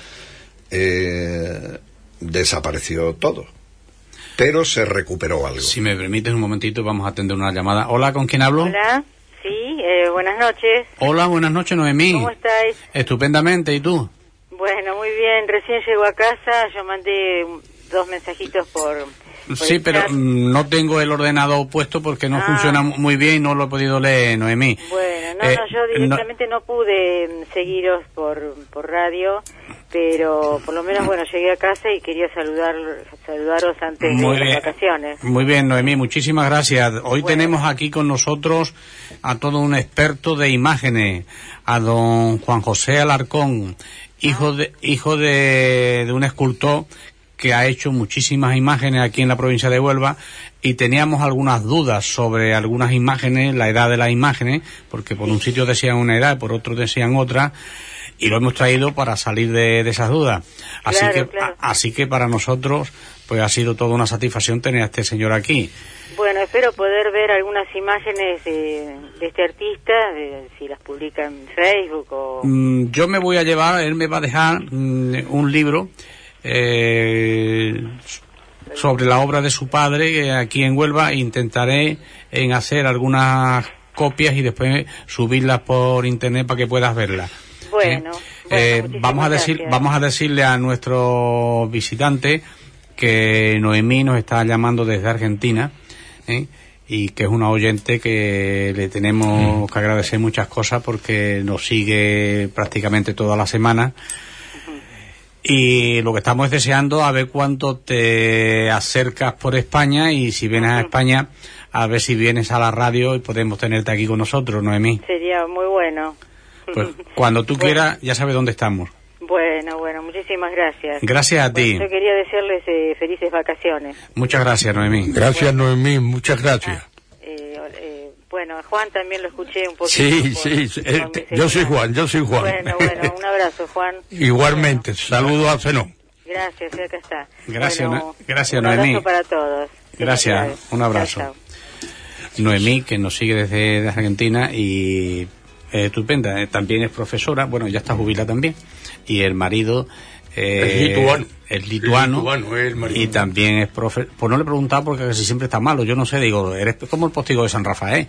eh, desapareció todo. Pero se recuperó algo. Si me permites un momentito, vamos a atender una llamada. Hola, ¿con quién hablo? Hola, sí, eh, buenas noches. Hola, buenas noches, Noemí. ¿Cómo estáis? Estupendamente, ¿y tú? Bueno, muy bien, recién llego a casa, yo mandé dos mensajitos por... por sí, pero no tengo el ordenador puesto porque no ah. funciona muy bien y no lo he podido leer, Noemí. Bueno, no, eh, no, yo directamente no, no pude seguiros por, por radio, pero por lo menos, bueno, llegué a casa y quería saludar, saludaros antes muy de bien, las vacaciones. Muy bien, Noemí, muchísimas gracias. Hoy bueno. tenemos aquí con nosotros a todo un experto de imágenes, a don Juan José Alarcón, hijo ah. de hijo de, de un escultor que ha hecho muchísimas imágenes aquí en la provincia de Huelva, y teníamos algunas dudas sobre algunas imágenes, la edad de las imágenes, porque por un sitio decían una edad, por otro decían otra, y lo hemos traído para salir de, de esas dudas. Así claro, que claro. A, así que para nosotros pues ha sido toda una satisfacción tener a este señor aquí. Bueno, espero poder ver algunas imágenes de, de este artista, de, si las publica en Facebook o... Mm, yo me voy a llevar, él me va a dejar mm, un libro Eh, sobre la obra de su padre eh, aquí en Huelva. Intentaré en hacer algunas copias y después subirlas por internet para que puedas verlas. Bueno, eh, bueno eh, vamos a decir, gracias. vamos a decirle a nuestro visitante que Noemí nos está llamando desde Argentina, ¿eh? y que es una oyente que le tenemos que agradecer muchas cosas porque nos sigue prácticamente toda la semana. Y lo que estamos es deseando a ver cuánto te acercas por España, y si vienes a España, a ver si vienes a la radio y podemos tenerte aquí con nosotros, Noemí. Sería muy bueno. Pues cuando tú bueno. quieras, ya sabes dónde estamos. Bueno, bueno, muchísimas gracias. Gracias a ti. Bueno, yo quería desearles eh, felices vacaciones. Muchas gracias, Noemí. Gracias, bueno. Noemí, muchas gracias. Ah, eh, eh, bueno, Juan también lo escuché un poquito. Sí, por, sí, eh, yo soy Juan, yo soy Juan. Bueno, bueno, un abrazo, Juan. Igualmente, bueno. saludos a Zenón. Gracias, acá está. Gracias, bueno, no, gracias, Noemí. Noemí. Un abrazo para todos. Gracias, un abrazo. Chao, chao. Noemí, que nos sigue desde Argentina y eh, estupenda, eh, también es profesora, bueno, ya está jubilada también, y el marido... Eh, es lituano. Es lituano, el lituano es el marido. Y también es profe. Pues no le he preguntado porque casi siempre está malo, yo no sé, digo, eres como el postigo de San Rafael.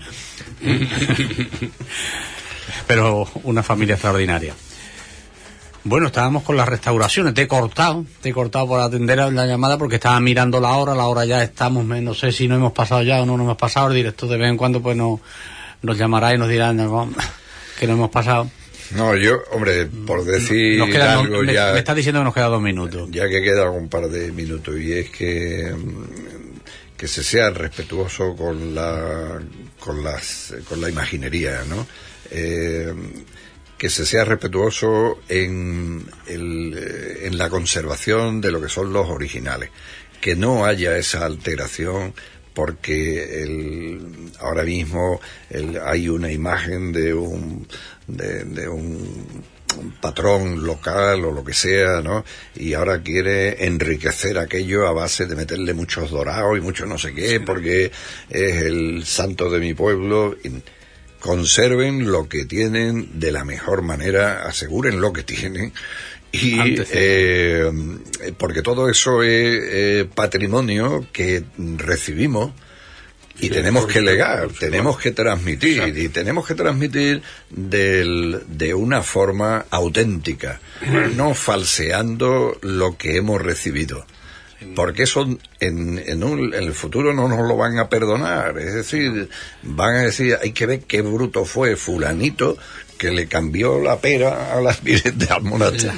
Pero una familia extraordinaria. Bueno, estábamos con las restauraciones, te he cortado, te he cortado por atender a la llamada porque estaba mirando la hora, la hora ya estamos, no sé si no hemos pasado ya o no nos hemos pasado, el director de vez en cuando pues no, nos llamará y nos dirá no, que no hemos pasado. No, yo, hombre, por decir nos quedan, algo me, ya... Me está diciendo que nos queda dos minutos. Ya que queda un par de minutos, y es que que se sea respetuoso con la con las con la imaginería, ¿no? Eh, que se sea respetuoso en, el, en la conservación de lo que son los originales, que no haya esa alteración porque el, ahora mismo el, hay una imagen de un de, de un, un patrón local o lo que sea, ¿no? Y ahora quiere enriquecer aquello a base de meterle muchos dorados y mucho no sé qué, porque es el santo de mi pueblo. Y conserven lo que tienen de la mejor manera, aseguren lo que tienen. Y eh, porque todo eso es eh, patrimonio que recibimos y sí, tenemos que legar, tenemos que transmitir, exacto. Y tenemos que transmitir del, de una forma auténtica, no falseando lo que hemos recibido. Porque eso en, en, un, en el futuro no nos lo van a perdonar. Es decir, van a decir, hay que ver qué bruto fue fulanito que le cambió la pera a las Virgen de Almonacé.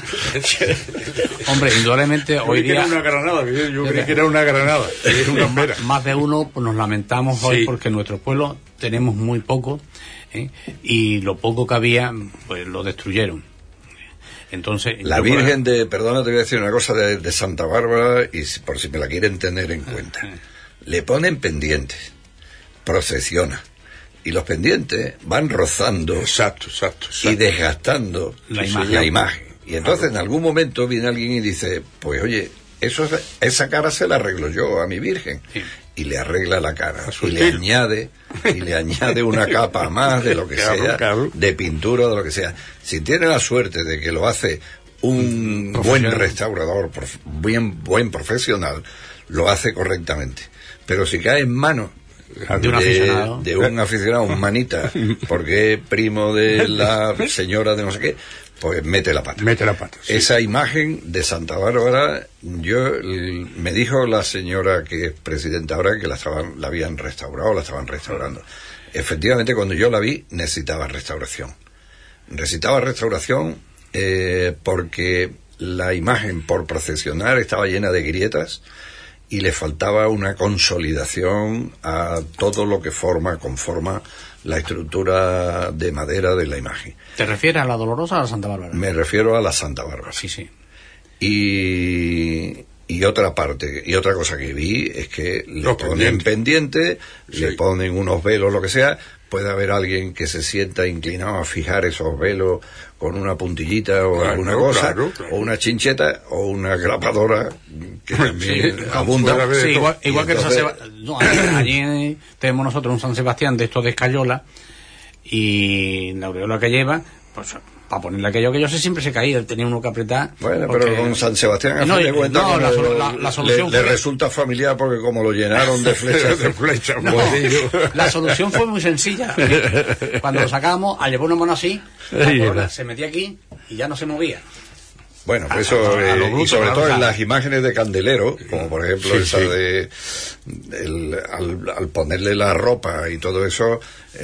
Hombre, indudablemente hoy día... Era una granada, yo, yo creí que era una granada. Era una pera. Más de uno pues, nos lamentamos hoy sí. Porque en nuestro pueblo tenemos muy poco, ¿eh? Y lo poco que había, pues lo destruyeron. Entonces, la Virgen de, perdona, te voy a decir una cosa de, de Santa Bárbara, y si, por si me la quieren tener en cuenta. Le ponen pendientes, procesiona, y los pendientes van rozando exacto, exacto, exacto. y desgastando la imagen. la imagen. Y entonces en algún momento viene alguien y dice, pues oye, eso, esa cara se la arreglo yo a mi Virgen. Sí. Y le arregla la cara, y le añade, y le añade una capa más de lo que claro, sea, claro. de pintura, de lo que sea. Si tiene la suerte de que lo hace un buen restaurador, bien buen profesional, lo hace correctamente. Pero si cae en manos de un aficionado, de, de un aficionado, un manita, porque es primo de la señora de no sé qué, pues mete la pata. Mete la pata. Sí. Esa imagen de Santa Bárbara, yo me dijo la señora que es presidenta ahora que la estaban, la habían restaurado, la estaban restaurando. Efectivamente, cuando yo la vi, necesitaba restauración. Necesitaba restauración eh, porque la imagen por procesionar estaba llena de grietas y le faltaba una consolidación a todo lo que forma, conforma la estructura de madera de la imagen. ¿Te refieres a la Dolorosa o a la Santa Bárbara? Me refiero a la Santa Bárbara. Sí, sí. Y, y otra parte, y otra cosa que vi es que le Los ponen pendiente, sí. le ponen unos velos, lo que sea. Puede haber alguien que se sienta inclinado a fijar esos velos con una puntillita o claro, alguna cosa, claro, claro. o una chincheta o una grapadora que también sí, abunda. Sí, igual, igual que entonces... San Sebastián. No, allí, allí tenemos nosotros un San Sebastián de estos de escayola y la aureola que lleva, pues para ponerle aquello que yo sé siempre se caía, tenía uno que apretar. Bueno, porque... pero con San Sebastián a no, fin de cuentas no, la, la, la solución le, fue... le resulta familiar porque como lo llenaron de flechas de flechas, no, la solución fue muy sencilla. Cuando lo sacábamos, al llevar una mano así, la se metía aquí y ya no se movía. Bueno, pues eso, eh, bruto, y sobre todo en las imágenes de candelero, como por ejemplo sí, esa sí. de, el, al, al ponerle la ropa y todo eso,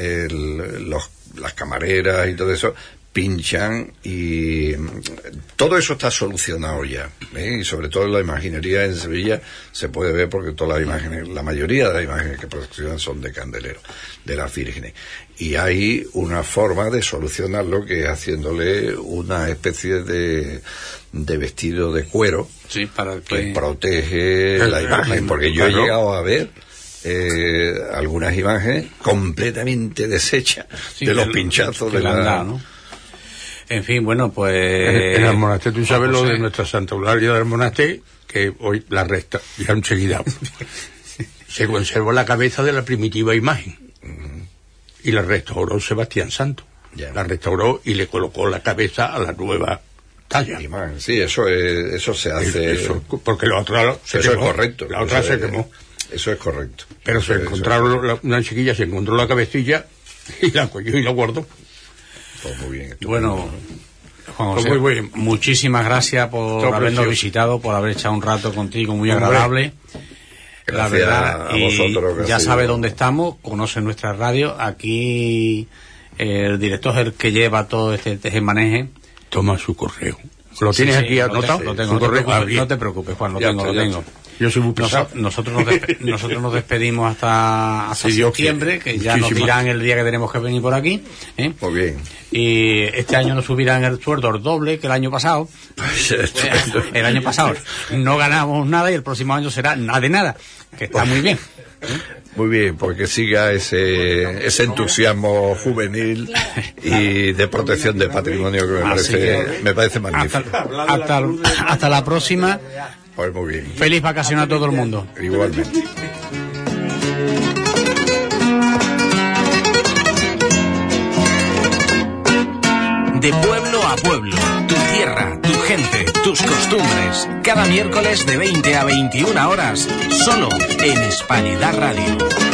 el, los, las camareras y todo eso, pinchan y todo eso está solucionado ya, ¿eh? Y sobre todo en la imaginería en Sevilla se puede ver porque todas las imágenes, la mayoría de las imágenes que procesionan son de candelero, de las vírgenes, y hay una forma de solucionarlo que es haciéndole una especie de, de vestido de cuero sí, para que... que protege la imagen, porque yo he llegado a ver eh, algunas imágenes completamente deshechas sí, de los el, pinchazos de la... Andado, ¿no? En fin, bueno, pues... En el monasterio, tú sabes lo de nuestra Santa Eulalia del monasterio, que hoy la resta, ya enseguida. Se conservó la cabeza de la primitiva imagen. Uh-huh. Y la restauró Sebastián Santo. Yeah. La restauró y le colocó la cabeza a la nueva talla. Imagen. Sí, eso es, eso se hace... Eso, porque la otra se Eso quemó. es correcto. La otra eso se es, quemó. Eso es correcto. Pero eso se es, encontraron, la, una chiquilla se encontró la cabecilla y la cogió y la guardó. Pues muy bien. Bueno, Juan José, muy bien. Muchísimas gracias por Todo habernos precioso. visitado, por haber echado un rato contigo muy Hombre. agradable. Gracias la verdad, a vosotros, y ya sabe dónde estamos, conoce nuestra radio. Aquí el director es el que lleva todo este tejemaneje. Toma su correo. ¿Lo tienes sí, aquí sí, anotado? Lo tengo, lo tengo no, te preocupes, no te preocupes, Juan, lo ya tengo, está, lo tengo. Yo soy muy pesado. Nos, nosotros, nos despe- nosotros nos despedimos hasta, hasta sí, septiembre, que ya Muchísimas. nos dirán el día que tenemos que venir por aquí. ¿eh? Muy bien. Y este año nos subirán el sueldo el doble que el año pasado. El año pasado no ganamos nada y el próximo año será nada de nada, que está muy bien. ¿eh? Muy bien, porque siga ese ese entusiasmo juvenil y de protección del patrimonio que me Así parece que, me parece magnífico. Hasta, hasta, hasta la próxima. Pues muy bien. Feliz vacación a todo el mundo. Igualmente. De pueblo a pueblo, tu tierra, tu gente, tus costumbres. Cada miércoles de veinte a veintiuna horas, solo en Hispanidad Radio.